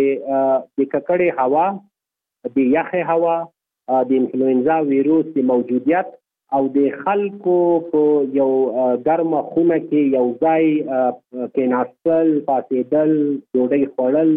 د ککړې هوا، د یخې هوا، د انفلوئنزا ویروس د موجودیت او د خلکو په یو ګرمه خونه کې یو ځای کېناستل، پاسېدل، ډوډۍ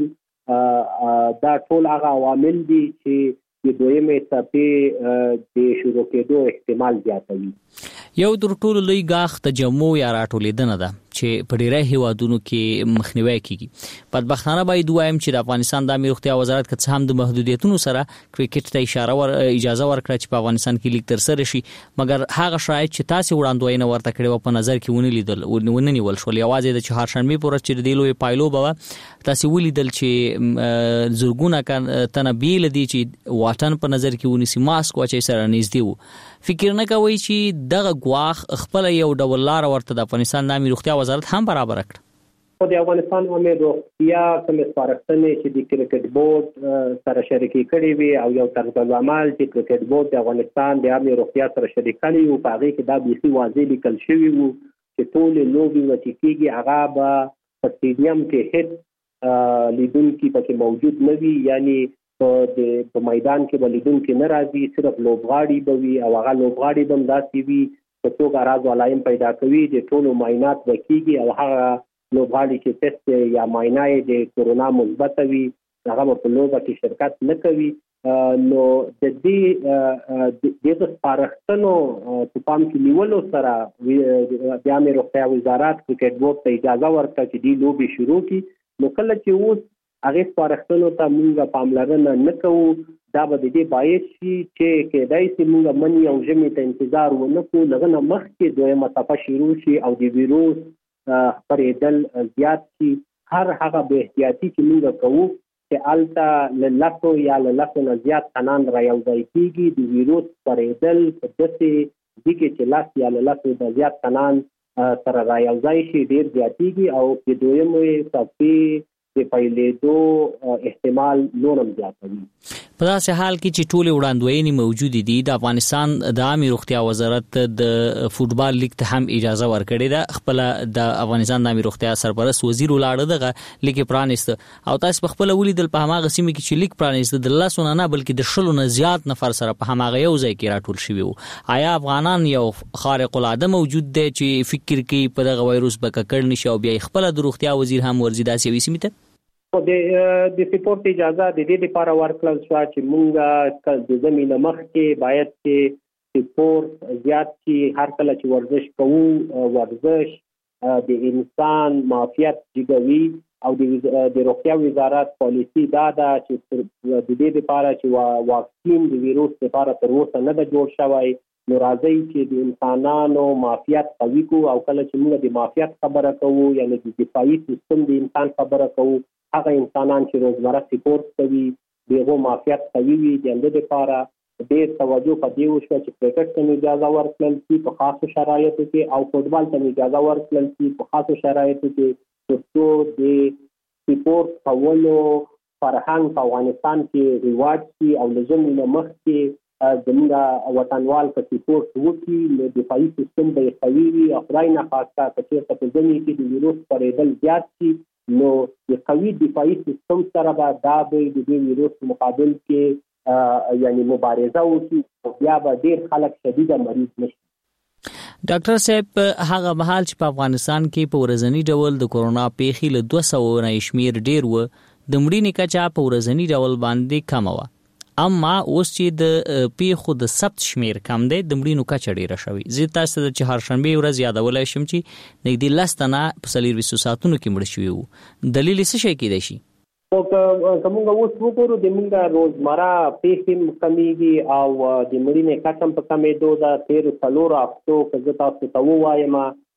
خوړل، دا ټول هغه عوامل دي چې د دویمې څپې د شروع کېدو احتمال زیاتوي. یو در ټولو لوی ګواښ تجمع یا راټولېدنه ده چې په ډیری هیوادونو کې مخنیوي کیږي. بدبختانه باید وایم چې د افغانستان د عامه روغتیا وزارت که څه هم د محدودیتونو سره کرکټ ته اجازه ورکړه چې په افغانستان کې لیګ ترسره شي، مګر هغه شرایط چې تاسو وړاندوینه ورته کړې و په نظر کې ونیول شول. یوازې د چهارشنبه پر ورځ چې د لوی پایلو به تاسو ولیدل چې زورګونه تنه بیل دي چې واټن په نظر کې ونیسي، ماسک واچي سره نږدې وو. فکر نه کوي چې دغه ګواښ خپل یو ډول لار ورته د افغانستان د عامه روغتیا وزارت هم برابر کړ؟ د افغانستان عامه روغتیا کوم سپارښتنې چې د کرکټ بورډ سره شریکي کړې وي او یو طرز عمل چې کرکټ بورډ د افغانستان د عامه روغتیا سره شریک کړي وو په هغه کې دا بیخي واضح لیکل شوی وو چې ټول لوبي چې کېږي هغه به په سټیډیم کې هیڅ لیدونکي پکې موجود نه وي، یعنی په میدان کې بلیدونکي نه راځي، صرف لوبغاړي به وي او هغه لوبغاړي به هم داسې وي چې څوک راز علایم پیدا کوي د ټولو معاینات وکړي او هغه لوبغاړي چې ټیسټ یا معاینه د کورونا مثبت وي هغه په لوبه کې شرکت نه کوي. نو د دې سپارښتنو په پام کې نیولو سره د عامه روغتیا وزارت کرکټ بورډ ته اجازه ورکړه چې دې لوبې شروع کړي. نو کله چې اوس هغه سپارښتنو ته موږ پاملرنه نه کوو دا به د دې باعث شي چې کېدای شي موږ منی او ژمي ته انتظار ونه کړو، لږ نه مخکې دویمه څپه شروع شي او د ویروس خپرېدل زیات شي. هر هغه بې احتیاطي چې موږ کوو چې هلته له لسو یا له لسو نه زیات تنان را یو ځای کېږي، د ویروس خپرېدل په داسې دي کې چې لس یا له لسو نه زیات تنان سره را یو ځای شي ډېر زیاتېږي او د دویمې څپې د پیلېدو احتمال نور هم زیاتوي. په داسې حال کې چې ټولې وړاندوینې موجودې دي، د افغانستان د عامه روغتیا وزارت د فوټبال لیګ ته هم اجازه ورکړې ده. خپل د افغانستان د عامه روغتیا سرپرست وزیر ولاړ دغه لیګ پرانیست او تاسو په خپل ولیدل په هغه سیمه کې چې لیګ پرانیست د لاسونه نه بلکې د شلو نه زیات نفر سره په هغه یو ځای کې راټول شوي وو. آیا افغانان یو خارق العاده موجود دی چې فکر کوي په دغه وایروس به ککړ نشي او بیا خپل د روغتیا وزیر هم ورزي داسې وي سیمه ته؟ د سپورت اجازه د دې لپاره ورکړل شو چې موږ د زمینه مخکې باید چې سپورت زیات شي. هر کله چې ورزش کوو، ورزش د انسان معافیت جګوي او د روغتیا وزارت پالیسی دا ده چې د دې لپاره چې واکسین د ویروس لپاره تر اوسه نه ده جوړ شوی. نو راځي چې د انسانانو معافیت قوي کو او کله چې موږ د معافیت خبره کوو یعنی د دفاعي سیستم د انسان خبره کوو، هغه انسانان چې روزمره سپورت کوي دغه معافیت قوي وي. د دې لپاره ډېر توجه په دې وشو چې کرکټ ته اجازه ورکړل شي په خاصو شرایطو کې او فوټبال ته اجازه ورکړل شي په خاصو شرایطو کې، ترڅو د سپورت کولو فرهنګ په افغانستان کې رواج شي او لزمي مخکې زموږ وطنوال په سپورت وکړي. نو دفاعي سیستم به قوي وي او خدای نه خاصه چې په ځینې کې د ویروس خپرېدل زیات شي، نو د قوي دفاعي سیستم سره به دا به د ویروس مقابل کې یعنی مبارزه وکړي او بیا به ډېر خلک شدید مریض نشي. ډاکټر صاحب، هغه مهال چې په افغانستان کې په ورځنی ډول د کورونا پیښې له 200 نه شمیر ډیر و، د مړینې کچه په ورځنی ډول باندې کم و، اما اوس چې د پیښو د ثبت شمیر کم دی، د مړینو کچه ډیره شوې. زه تاسو ته چې هر شنبه ورځ یادولای شم چې نږدې 10 تنه په 24 ساعتونو کې مړ شوي وو. دلیل څه شي کېدای شي؟ کومه اوس وګورو د موږ روزمره پیښې کمیږي او د مړینې کچه په کمېدو ده. 13 هفتو که تاسو ته ووایم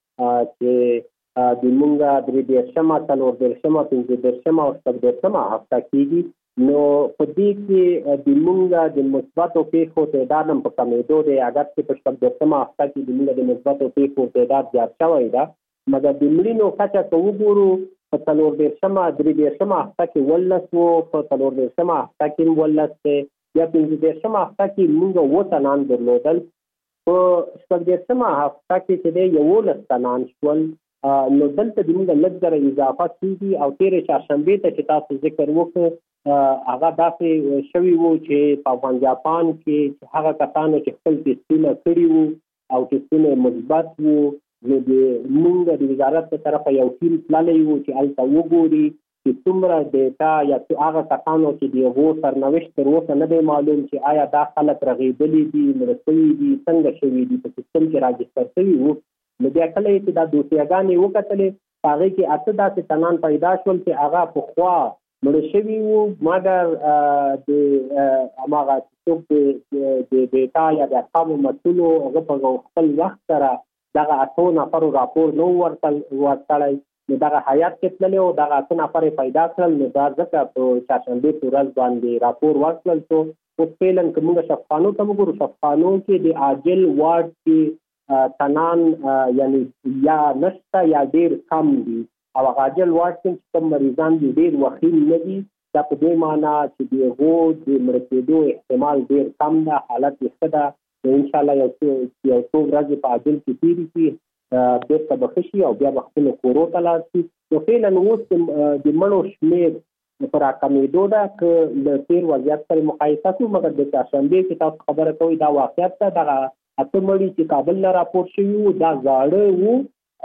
چې د موږ درې دیرشمه، څلور دیرشمه، پنځه دیرشمه او شپږ دیرشمه هفته کېږي. نو په دې کې د موږ د مثبتو پیښو تعداد هم په کمېدو دی. اگر چې په شپږ دیرشمه هفته کې د موږ د مثبتو پیښو تعداد زیات شوی ده، مګر د مړینو کچه که وګورو په څلور دیرشمه، درې دیرشمه هفته کې 19 وو، په څلور دیرشمه هفته کې 19 دی، یا پنځه دیرشمه هفته کې موږ 7 تنان درلودل، په شپږ دیرشمه هفته کې چې دی 11 تنان شول. نو دلته د موږ لږ زره اضافه کېږي او تېرې چهارشنبې ته چې تاسو ذکر وکړو هغه داسې شوي وو چې په افغان جاپان کې هغه کسانو چې خپل ټسټونه کړي وو او ټسټونه مثبت وو، نو د موږ د وزارت په طرفه یو ټیم تللی وو چې هلته وګوري چې څومره ډیټا یا هغه کسانو چې د هغو سرنوشت تر اوسه نه دی معلوم چې آیا دا خلک رغېدلي دي، مړه شوي دي، څنګه شوي دي، په سیستم کې راجستر شوي وو. نو بیا کله چې دا دوسیاګانې وکتلې په هغې کې 8 داسې تنان پیدا شول چې هغه پخوا مړه شوي وو، مګر د هماغه څوک د ډیټا یا د ارقامو مسؤلو هغه په خپل وخت سره دغه 8 نفرو راپور نه ورکړی. نو دغه حیات کې تللی او دغه 8 نفر پیدا کړل. نو دا ځکه په چهارشنبې په ورځ باندې راپور ورکړل شو. اوس فعلا که موږ شفاخانو ته وګورو، شفاخانو کې د عاجل وارډ کې تنان یعنی یا نشته یا ډیر کم دي او عاجل وارډ کې کوم مریضان دي ډیر وخیم نه دي. دا په دې معنی چې دغه د مړ کېدو احتمال ډیر کم ده، حالت یې ښه ده. ان شاء الله یو څو ورځې په عاجل کې تیرې شي، بیرته به ښه شي او بیا به خپلو کورو ته لاړ شي. نو فعلا اوس د مړو شمېر په راکمېدو ده که له تېر وضعیت سره مقایسه کړو، مګر د چهارشنبې چې تاسو خبره کوئ دا واقعیت ده. دغه 8 مړي چې کابل نه راپور شوي وو دا زاړه وو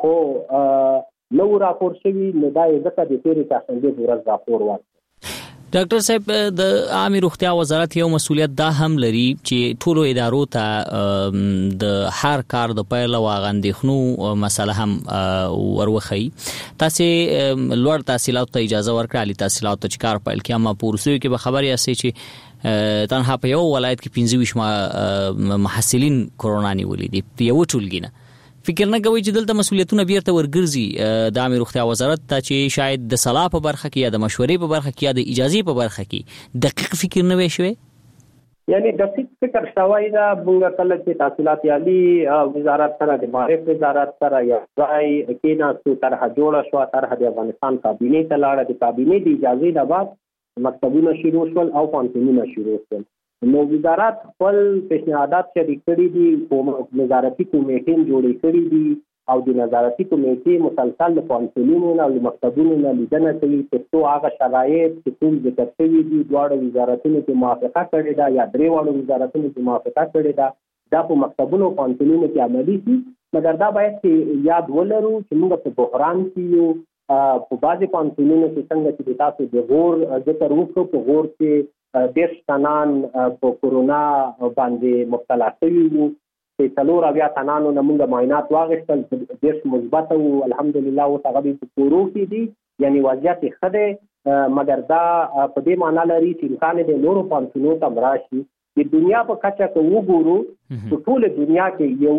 خو نو راپور شوي، نو دا یې ځکه د تېرې چهارشنبې په ورځ راپور ورکړ. ډاکټر صاحب، د عامه روغتیا وزارت یو مسؤلیت دا هم لري چې ټولو ادارو ته د هر کار د پیل او غندښنو مسله هم وروخی. تاسو لوړ تحصیلات ته اجازه ورکړه، عالی تحصیلات ته کار پیل کړه، اما پورسوي کې به خبري اسي چې تنها په یو ولایت کې 25 محصلین کرونا نیولې دي په یو ټولګي نه. فکر نه کوي چې دلته مسولیتونه بیرته ورګرځي د عامه روغتیا وزارت ته چې شاید د صلاح په برخه کې یا د مشورې په برخه کې یا د اجازه په برخه کې دقیق فکر نه وشوي؟ یعنی دقیق فکر شوی دا موږ کله چې تحصیلات عالی وزارت سره د معارف وزارت سره یو ځای کې ناسو طرح جوړه شو، طرح د افغانستان کابینه ته لاړه، د کابینه د اجازه نه بعد مکتبونه شروع شول او پانتونونه شروع شول. نو وزارت خپل پیشنهادات شریک کړي دي، نظارتي کمیټې جوړې کړي دي او د نظارتي کمیټې مسلسل د پانتونونو او مکتبونو نه لیدنه کوي چې هغه شرایط چې ټول ذکر شوي دي دواړو وزارتونو کې موافقه کړې ده یا درې واړو وزارتونو کې موافقه کړې ده دا په مکتبونو او پانتونونو کې عملي شي. مګر دا باید چې یاد ولرو چې موږ په بحران کې یو. په بعضې پانتونونو کې څنګه چې تاسو د غور ذکر وکړو، په غور کې 10 تنان په کورونا باندې مبتلا شوي وو، چې 4 تنانو نه موږ معاینات واغېستل، 10 مثبت وو، الحمدلله اوس هغه په کورو کې دي، یعنی وضعیت ښه دی. مګر دا په دې معنا لري چې امکان دی نورو پانتونو ته راشي. د دنیا په کچه کې وګورو په ټوله دنیا کې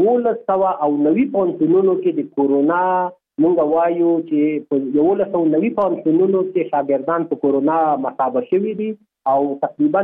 1190 پانتونونو کې د کورونا مونږ وایو چې په 1190 پانتونونو کې شاګردان په کورونا مصابه شوي دي او تقریبا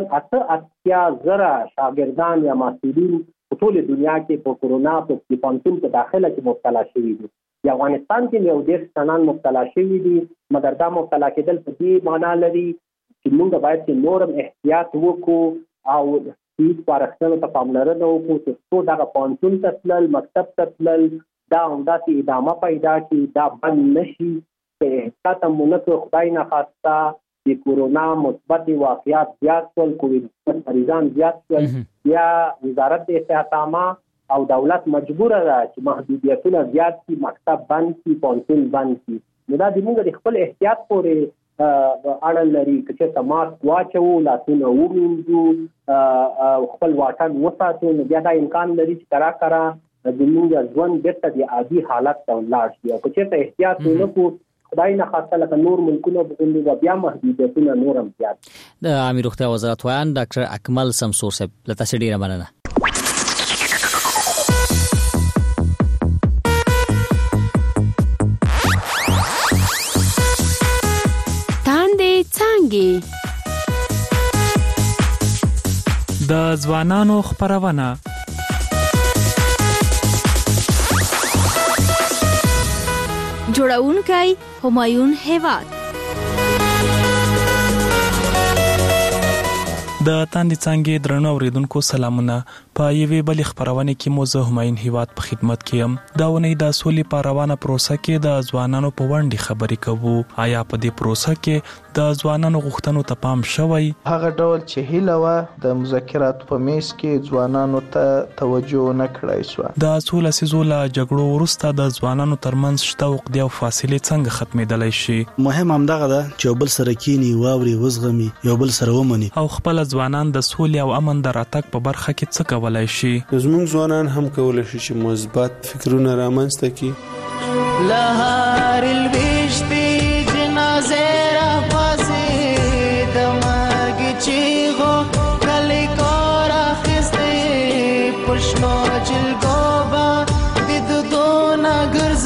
80,000 شاګردان یا محصلین په ټوله دنیا کې په کورونا په پانتون په داخله کې مبتلا شوي دي. د افغانستان کې یو 10 تنان مبتلا شوي دي، مګر دا مبتلا کېدل په دې معنا لري چې موږ باید چې نورم احتیاط وکړو او هیڅ پارښتنو ته پاملرنه وکړو چې څو دغه پانتون ته تلل، مکتب ته تلل دا همداسې ادامه پیدا کړي، دا بند نشي. چې احتیاط مو نه کړو، خدای نخواسته د کورونا مثبت واقعات زیات شول، کووډ مریضان زیات شول، یا وزارت د صحت عامه او دولت مجبوره ده چې محدودیتونه زیات کړي، مکتب بند کړي، پانتون بند کړي. نو دا د موږ د خپل احتیاط پورې اړه لري چې څه ماسک واچو، لاسونه ومینځو، خپل واټن وساتو. نو بیا دا امکان لري چې کرا د موږ ژوند بیرته د عادي حالت ته ولاړ شي. او که چېرته احتیاط ونه کړو خدای نه خاصه لکه نور ملکونه به بیا محدودیتونه نور هم زیات. د عامه روغتیا وزارت وایي ډاکټر اکمل سمسور صاحب له تاسو ډیره مننه. تاندې څانګې د ځوانانو خبرونه جوړونکی همایون هیواد. د تاندې څانګې درنو اوریدونکو سلامونه. په یوې بلې خبرونه کې مو زه همایون هیواد په خدمت کې یم. دا ونې د سولې په روانه پروسه کې د ځوانانو په وړاندې خبرې کوو. آیا په دې پروسه کې د ځوانانو غوښتنو ته پام شوی؟ هغه ډول چې هیله و د مذاکرات په میز کې ځوانانو ته توجه نه کړای شو. د سوله سیزوله جګړو وروسته د ځوانانو ترمنځ شته عقدې او فاصلې څنګه ختمېدلای شي؟ مهم همدغه ده چې یو بل سره کینی، واوري، وزغمي، یو بل سره ومني او خپل ځوانان د سولې او امن د راتګ په برخه کې څه کولای شي؟ زموږ ځوانان هم کولای شي چې مثبت فکرونه رامنځته کړي. لهار الوشتي جنازه را پاسې د مرګ چیغو کلی کور اخیستې پښنو جلګوبا د دودونه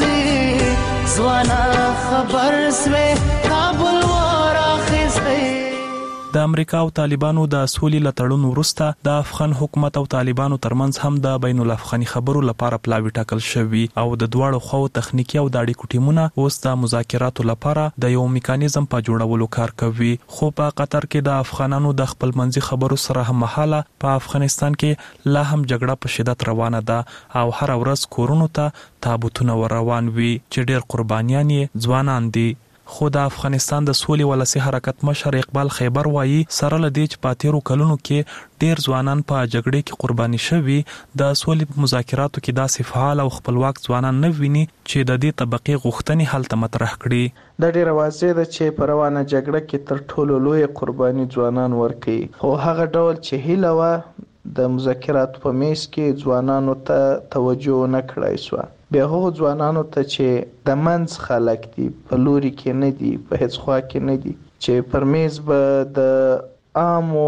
ګرځي ځوانا خبر سوې کابل ور اخیستې. د امریکا او طالبانو د سولې لټړون وروسته د افغان حکومت او طالبانو ترمنځ هم د بین الافغاني خبرو لپاره پلاوی ټاکل شوی او د دواړو خو تخنیکی او د اړیکو ټیمونه اوس د مذاکراتو لپاره د یو میکانیزم په جوړولو کار کوي. خو په قطر کې د افغانانو د خپلمنځي خبرو سره هم مهاله په افغانستان کې لا هم جګړه په شدت روانه ده او هر ورځ کورونو ته تابوتونه ور روان وي چې ډېر قربانیان یې ځوانان دي. خو د افغانستان د سولې ولسی حرکت مشر اقبال خیبر وایي سره لدی چې په تیرو کلونو کې ډیر ځوانان په جګړې کې قرباني شوي، د سولې مذاکراتو کې داسې فعال او خپلواک ځوانان نه ویني چې د دې طبقې غوښتنې حل ته مطرح کړي. د ډیر واضح ده چې په روانه جګړه کې تر ټولو لوی قرباني ځوانان ورکړي. خو هغه ډول چې هیله و د مذاکراتو په میز کې ځوانانو ته توجه نه کړای شو. بیا هغو ځوانانو ته چې د منځ خلک دي، په لوري کې نه دي، په هیڅ خوا کې نه دي، چې پر میز به د عامو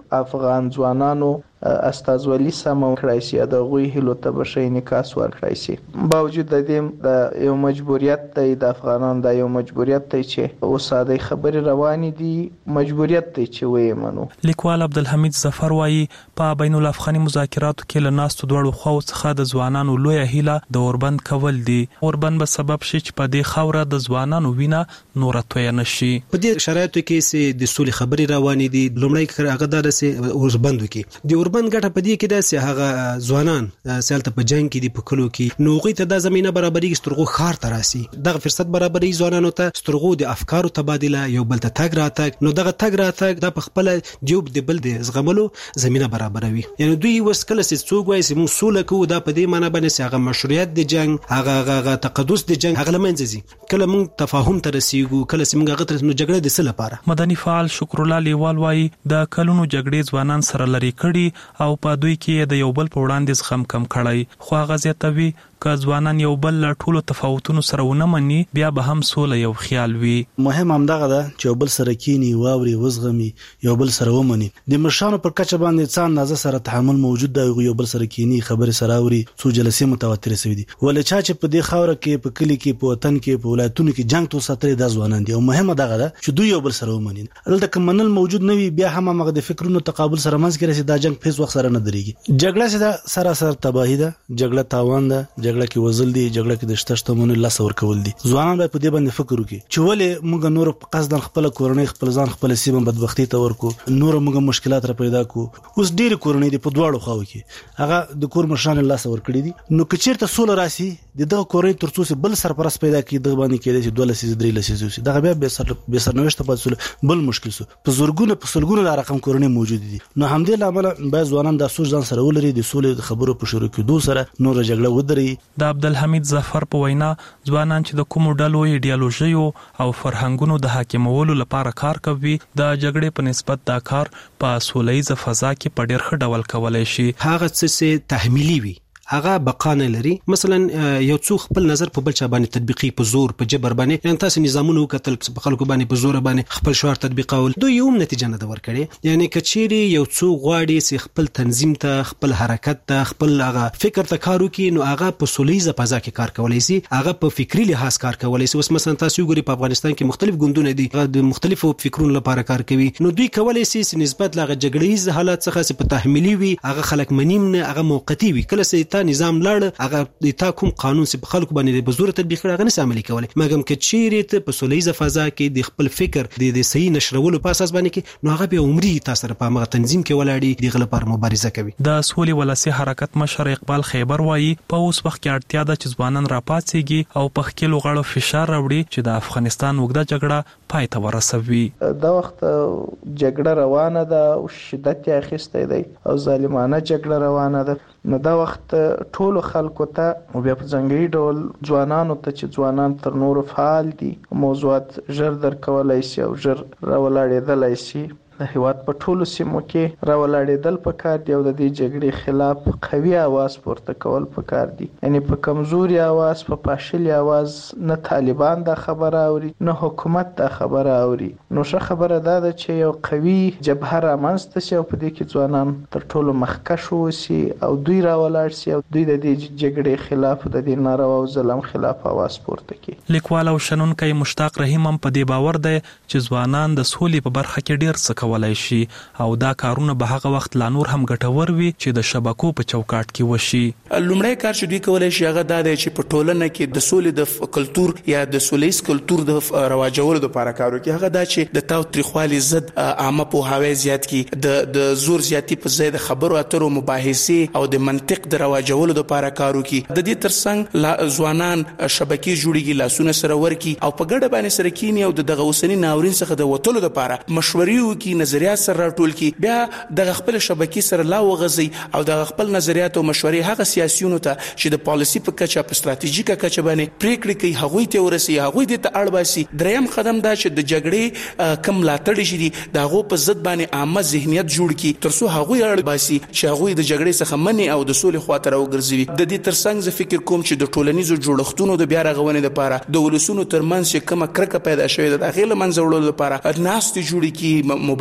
افغان ځوانانو استازولي سم کړای شي د غوي هلو ته بشي نکاس ورکړای شي. باوجود د دې د یو مجبوریت د افغانانو د یو مجبوریت ته چې اوساده خبري رواني دي مجبوریت ته چې وې منو. لیکوال عبدالحمید ظفر وایي په بین الافغاني مذاکراتو کې له ناستو دوړو خو څخه د ځوانانو لوی هیله د اوربند کول دي. اوربند به سبب شي چې په دې خوره د ځوانانو وینه نور توی نشي. په دې شرایطو کې چې د سولې خبري رواني دي لومړی هغه د اوربند کې د اوربند ګټه په دې کې ده چې هغه ځوانان سالته په جنگ کې دي په کلو کې نوغي ته د زمينه برابرۍ سترغو خار تراسي دغه فرصت برابرۍ ځوانانو ته سترغو د افکارو تبادله یو بل ته تګ راتګ نو دغه تګ راتګ د خپل دیوب د بل د زغملو زمينه برابروي. یعنی دوی وسکله چې څوک وایي چې موږ سوله کوو دا په دې معنی باندې چې هغه مشروعیت د جنگ هغه تقدس د جنگ هغه لمنځي کله موږ تفاهم ته رسیدو کله چې موږ غتر نو جګړه د څه لپاره. مدني فعال شکر الله لیوال وایي د کلونو جګړې ځوانان سره لري کړي او په دوی کې د یو بل په وړاندې زغم کم کړی خو هغه زیاتوي که ځوانان یو بل له ټولو تفاوتونو سره ونه مني بیا به هم سوله یو خیال وي. مهم هم دغه ده چې یو بل سره کینی واوري وزغمي یو بل سره ومني. د مشانو پر کچه باندې ځان نازه سره تحمل موجود دی یو بل سره کینی خبره سره اوري څو جلسې متواتر شوي دي ولې چې په دې خوره کې په کلی کې په وطن کې په ولایتونو کې جنگ تو ساتري د ځوانان دي او مهمه دغه ده چې دوی یو بل سره ومني. دلته کمنل موجود نه وي بیا هم هغه د فکرونو تقابل سره منځ کې رسي دا جنگ په وخت سره نه درېږي. جګړه سره تباہی ده جګړه تاوان ده جګړه کې وزل دي جګړه کې د شتشتمونو لاس ورکول دي. ځوانان باید په دې باندې فکر وکړي چې ولې موږ نور په قصدن خپل کورنۍ خپل ځان خپل سیمه بدبختی ته ورکو نور موږ مشکلات را پیدا کو. اوس ډېر کورنۍ دي په دواړو خواو کې هغه د کور مشران لاس ورکړي دي نو کچیرته سول راسي دغه کورنۍ ترڅو بل سرپرست پیدا کړي د باندې کې د 2 لسیز 3 لسیز دغه بیا به سرنوشت په سول بل مشکل سو په زورګونه په سلګونه د رقم کورنۍ موجود دي. نو همدې لامل باید ځوانان د سوچ ځان سره ولري د سولې خبرو په شروع کې سره نور جګړه ودري. د عبدالحمید ظفر په وینا ځوانان چې د کومو ډلو ایډیالوژیو او فرهنګونو د حاکمولو لپاره کار کوي د جګړې په نسبت دا کار په سولهییز فضا کې په ډېر ښه ډول کولای شي. هغه څه تحمیلي وي هغه بقا نه لري. مثلا یو څو خپل نظر په بل چا باندې تطبیقي په زور په جبر باندې یعنی تاسو نظامونه وکتل په خلکو باندې په زور باندې خپل شعار تطبیقول دوی یو نتیجه نه د ورکړي. یعنی کچيري یو څو غواړي چې خپل تنظیم ته خپل حرکت ته خپل هغه فکر ته کار وکړي نو هغه په سولهییزه فضا کې کار کولای شي هغه په فکری لحاظ کار کولای شي. اوس مثلا تاسو ګوري په افغانستان کې مختلف ګوندونه دي د مختلفو فکرونو لپاره کار کوي نو دوی کولای شي نسبت لغه جګړیز حالت څخه په تحمیلي وي هغه خلک منیم نه هغه موقتی وي کله چې تا نظام لړ هغه د کوم قانون چې په خلکو باندې په زور تطبیق کړي هغه نه عملي کولای مګم کې چیرې ته په سولهییزه فضا کې د خپل فکر د صحیح نشرولو په اساس باندې کې نو هغه به عمري تاسو سره په هغه تنظیم کې ولاړی د غل لپاره مبارزه کوي. د سولې ولسی حرکت مشر اقبال خیبر وایي په اوس وخت کې اړتیا ده چې ځوانان راپاتېږي او په خپل غړو فشار راوړي چې د افغانستان وګړه جګړه پای ته ورسوي. دا وخت جګړه روانه ده او شدت یې اخیسته دی او ظالمانه جګړه روانه ده نو دا وخت ټولو خلکو ته او بیا په ځانګړي ډول ځوانانو ته چې ځوانان تر نورو فعال دي موضوعات ژر درکولای شي او ژر راولاړېدلای شي د هیواد په ټولو سیمو کې راولاړېدل پکار دی او د دې جګړې خلاف قوي आवाज پورته کول پکار دي. یعنی په کمزوري आवाज په پاشلي आवाज نه طالبان دا خبره اوري نه حکومت دا خبره اوري. نو ښه خبره ده چې یو قوي جبهه رامنځته شي او په دې کې ځوانان تر ټولو مخکښ وشي او دوی راولاړ شي او دوی د دې جګړې خلاف د دې ناروا او ظلم خلاف आवाज پورته کوي. لیکوال او شنونکي مشتاق رحیم هم په دې باور دی چې ځوانان د سولې په برخه کې ډیر څه کولای شي او دا کارونه به هغه وخت لا نور هم ګټور وي چې د شبکو په چوکاټ کې وشي. لومړی کار چې دوی کولای شي هغه دا دی چې په ټولنه کې د سولې د کلچر یا د سولهییز کلچر د رواجولو لپاره کار وکړي. هغه دا چې د تاوتریخوالي ضد عامه پوهاوی زیات کړي د زور زیاتی په ځای د خبرو اترو مباحثه او د منطق د رواجولو لپاره کار وکړي. د دې ترڅنګ ځوانان شبکې جوړیږي لاسونه سره ورکی او په ګډه باندې سره کینی او دغه اوسنی ناورین څخه د وټولو لپاره مشورې وکړي نظریات سره راټول کی بیا د خپل شبکې سره لا وغزي او د خپل نظریات او مشورې هغه سیاسيونو ته چې د پالیسی په کچه په ستراتیژیکه کچه باندې پریکړې کوي هغه ته ورسي هغه د ته اړباسي. دریم قدم دا چې د جګړې کم لاتړ شي دغه په ضد باندې عامه ذهنیت جوړ کی ترڅو هغه اړباسي چې هغه د جګړې څخه منی او د سولې خاطر وګرځي. د دې ترڅنګ زه فکر کوم چې د ټولنیزو جوړښتونو د بیا رغونې لپاره د ولسونو ترمنځ چې کومه کرکه پیدا شوې ده د غیله منځ وړلو لپاره ناست جوړی کی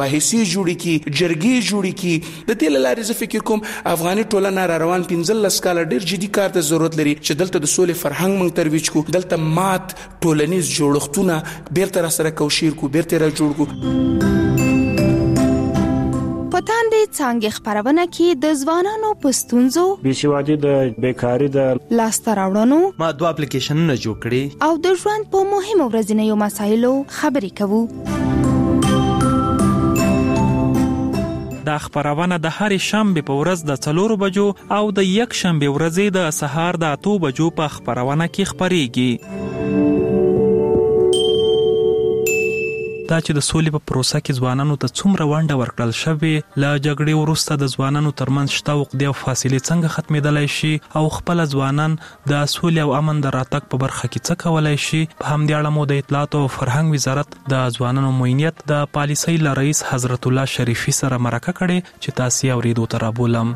مباحثې جوړې کی، جرګې جوړې کی. د دې لارې زه فکر کوم افغاني ټولنه را روان 15 کال ډېر جدي کار ته ضرورت لري چې دلته د سولې فرهنګ موږ ترویج کو، دلته مات ټولنیز جوړښتونه بیرته را سره کوشیر کو، بیرته را جوړ کو. پتان دې څنګه خبرونه کې د ځوانانو پستونزو بېسوادي د بیکاری د لاسته راوړنو ما 2 اپلیکیشنونه جوړ کړي او د ژوند په مهمو ورځنیو مسایلو خبرې کوو. دا خبرونه د هرې شنبه په ورځ د 4 بجو او د یک شنبه ورځې د سهار د 8 بجو په خبرونه کې خبريږي. دا چې د سولې په پروسه کې ځوانانو ته څومره ونډه ورکړل شوې، له جګړې وروسته د ځوانانو ترمنځ شته عقدې او فاصلې څنګه ختمېدلای شي او خپل ځوانان د سولې او امن د راتګ په برخه کې څه کولای شي. په همدې اړه مو د اطلاعات او فرهنګ وزارت د ځوانانو معینیت د پالیسۍ له رئیس حضرت الله شریفي سره مرکه کړې چې تاسو یې اورېدو ته رابولم.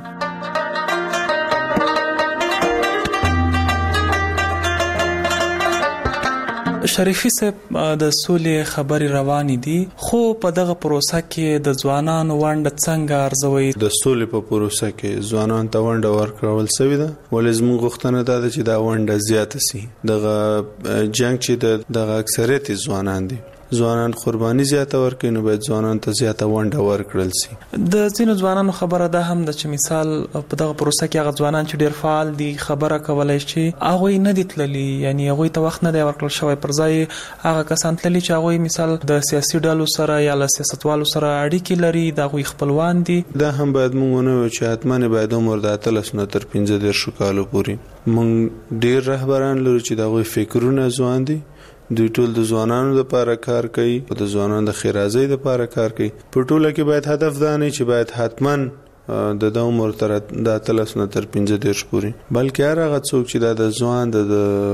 شریفي صاحب، د سولې خبري روانې دي، خو په دغه پروسه کې د ځوانانو ونډه څنګه ارزوي؟ د سولې په پروسه کې ځوانان ته ونډه ورکړل شوې ده، ولې زموږ غوښتنه ده چې دا ونډه زیاته شي. دغه جنگ چې دغه اکثریت ځوانان دي، ځوانان قرباني زیاته ورکړي، نو باید ځوانان ته زیاته ونډه ورکړل شي. د ځینو ځوانانو خبره ده هم د چې مثال په دغه پروسه کې هغه ځوانان چې ډیر فعال دي خبره کولای شي، هغه نه دي تللي، یعنی هغه ته وخت نه دی ورکړل شوی، پر ځای هغه کسان تللي چې هغه مثال د سیاسي ډلو سره یا له سیاستوالو سره اړیکې لري، دا غوي خپلوان دي. دا هم باید موږ نه وایو چې حتماً باید عمر د 13 نه تر 15 کالو پورې. موږ ډیر رهبران لرو چې دا غوي فکرونه ځوان دي، دوی ټول د ځوانانو لپاره کار کوي او د ځوانانو د خیرازۍ لپاره کار کوي. په ټوله کې باید هدف دا نه چې باید حتماً د عمر تر د 13 نه تر 15 پورې، بلکې هغه څوک چې د ځوان د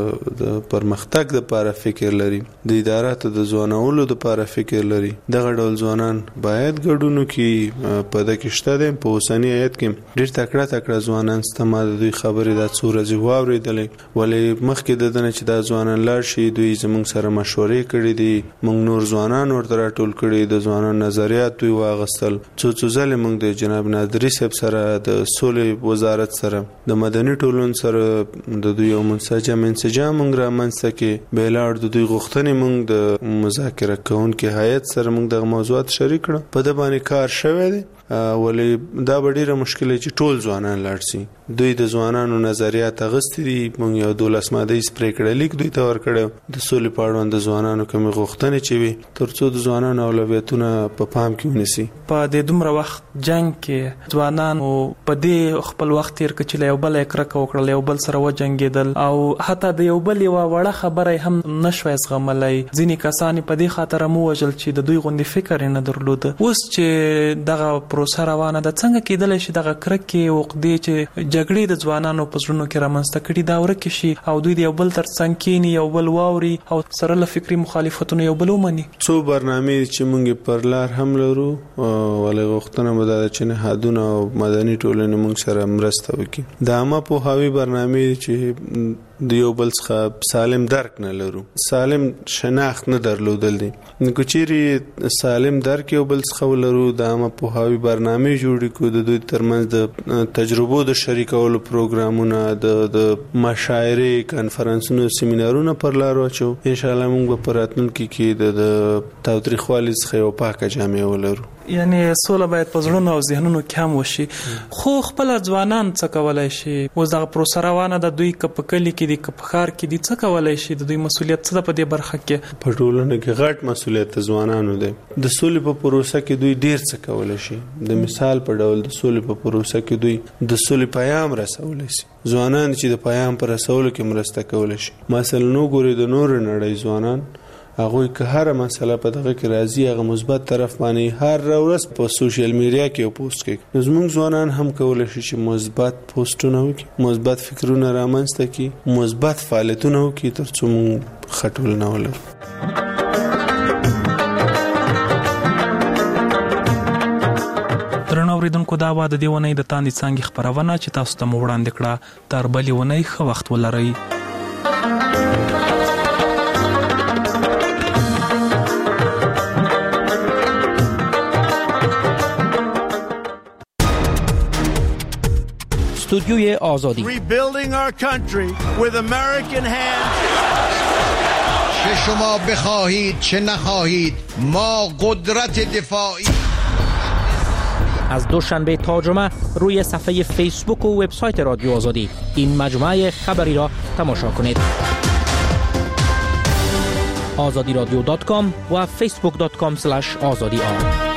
پرمختګ لپاره فکر لري، د ادارات د ځوانولو لپاره فکر لري، دغه ډول ځوانان باید ګډونو کې په دغه شته د په اوسنی آیت کې ډېر تکړه ځوانان استعمال دوی خبرې د څورې واوریدلې، ولې مخکې د دنه چې د ځوانان لار شي دوی زموږ سره مشورې کړې دي، موږ نور ځوانان ورته راټول کړي، د ځوانان نظریات دوی واغستل. څو ځله موږ د جناب نادري صاحب سره د سولې وزارت سره د مدني ټولنې سره د دوی یو منسجم موږ را منځته کې بیلاړ د دوی غوښتنې موږ د مذاکره کوونکو هیئت سره موږ د موضوعات شریک کړو، په د باندې کار شوی دی. ولې دا ډیره مشکله چې ټول ځوانان لاړ شي، دوی د ځوانانو نظریات غوښتي دي. موږ یو 12 ماده پریکړه لیک دوی ته ورکړو د سولې په اړه د ځوانانو کوم غوښتنې چې وي ترڅو د ځوانانو اولویتونه په پام کې ونیسي. په دې دومره وخت جنگ کې ځوانانو په دې خپل وخت تیر کړ چې یو بل کرکه وکړل، یو بل سره وجنګیدل او حتی د یو بل یو وړه خبره هم نشوي زغملای. ځینې کسان په دې خاطر مو وجل چې د دوی غوندي فکر نه درلود. اوس چې دغه پروسه روانه ده، څنګه کېدلی شي دغه کرکې او عقدې چې جګړې د ځوانانو په زړونو کې رامنځته کړي دا ورکې شي او دوی د یو بل ترڅنګ کېني، یو بل واوري او سره له فکري مخالفتونو یو بل ومني؟ څو برنامې چې موږ پر لار هم لرو، ولې غوښتنه مو ده چې نهادونه او مدني ټولنې موږ سره مرسته وکړي. د عامه پوهاوي برنامې چې د یو بل څخه سالم درک نه لرو، سالم شناخت نه درلودل دي. نو چیرې سالم درک یو بل څخه ولرو، د عامه پوهاوي برنامې جوړې کو، د دوی ترمنځ د تجربو د شریکولو پروګرامونه، د مشاعرې، کانفرنسونو، سیمینارونو پر لار واچو. ان شاء الله موږ په راتلونکي کې د تاوتریخوالي څخه یو پاکه جامع ولرو. یعنی سوله باید په زړونو او ذهنونو کې هم وشي. خو خپل ځوانان څه کولای شي؟ اوس دغه پروسه روانه ده، دوی که په کلي کې دي که په ښار کې دي، څه کولای شي؟ د دوی مسؤلیت څه ده په دې برخه کې؟ په ټولنه کې غټ مسؤلیت ځوانانو دی. د سولې په پروسه کې دوی ډیر څه کولای شي. د مثال په ډول د سولې په پروسه کې دوی د سولې پیغام رسولای شي. ځوانان چې د پیغام پر رسولو کې مرسته کولای شي. مثلا نو ګوري د نور نړۍ ځوانان هغه که هر مسله په دغه کې راځي هغه مثبت طرف باندې هر ورځ په سوشل میډیا کې پوسټ کوي. زموږ ځوانان هم کولای شي چې مثبت پوسټونه وکړي، مثبت فکرونه رامنځته کړي، مثبت فعالیتونه وکړي ترڅو موږ خټول نه ولرو. درنو اوریدونکو، دا و د دې ونې د تاندې څنګه خبرونه چې تاسو ته وړاندې کړه. تر بلې ونې ښه وخت ولرئ. استودیوی آزادی. Rebuilding our country with American hands. چه شما بخواهید چه نخواهید ما قدرت دفاعی. از دوشنبه تا جمعه روی صفحه فیسبوک و وبسایت رادیو آزادی این مجموعه خبری را تماشا کنید. azadiradyo.com و facebook.com/azadi.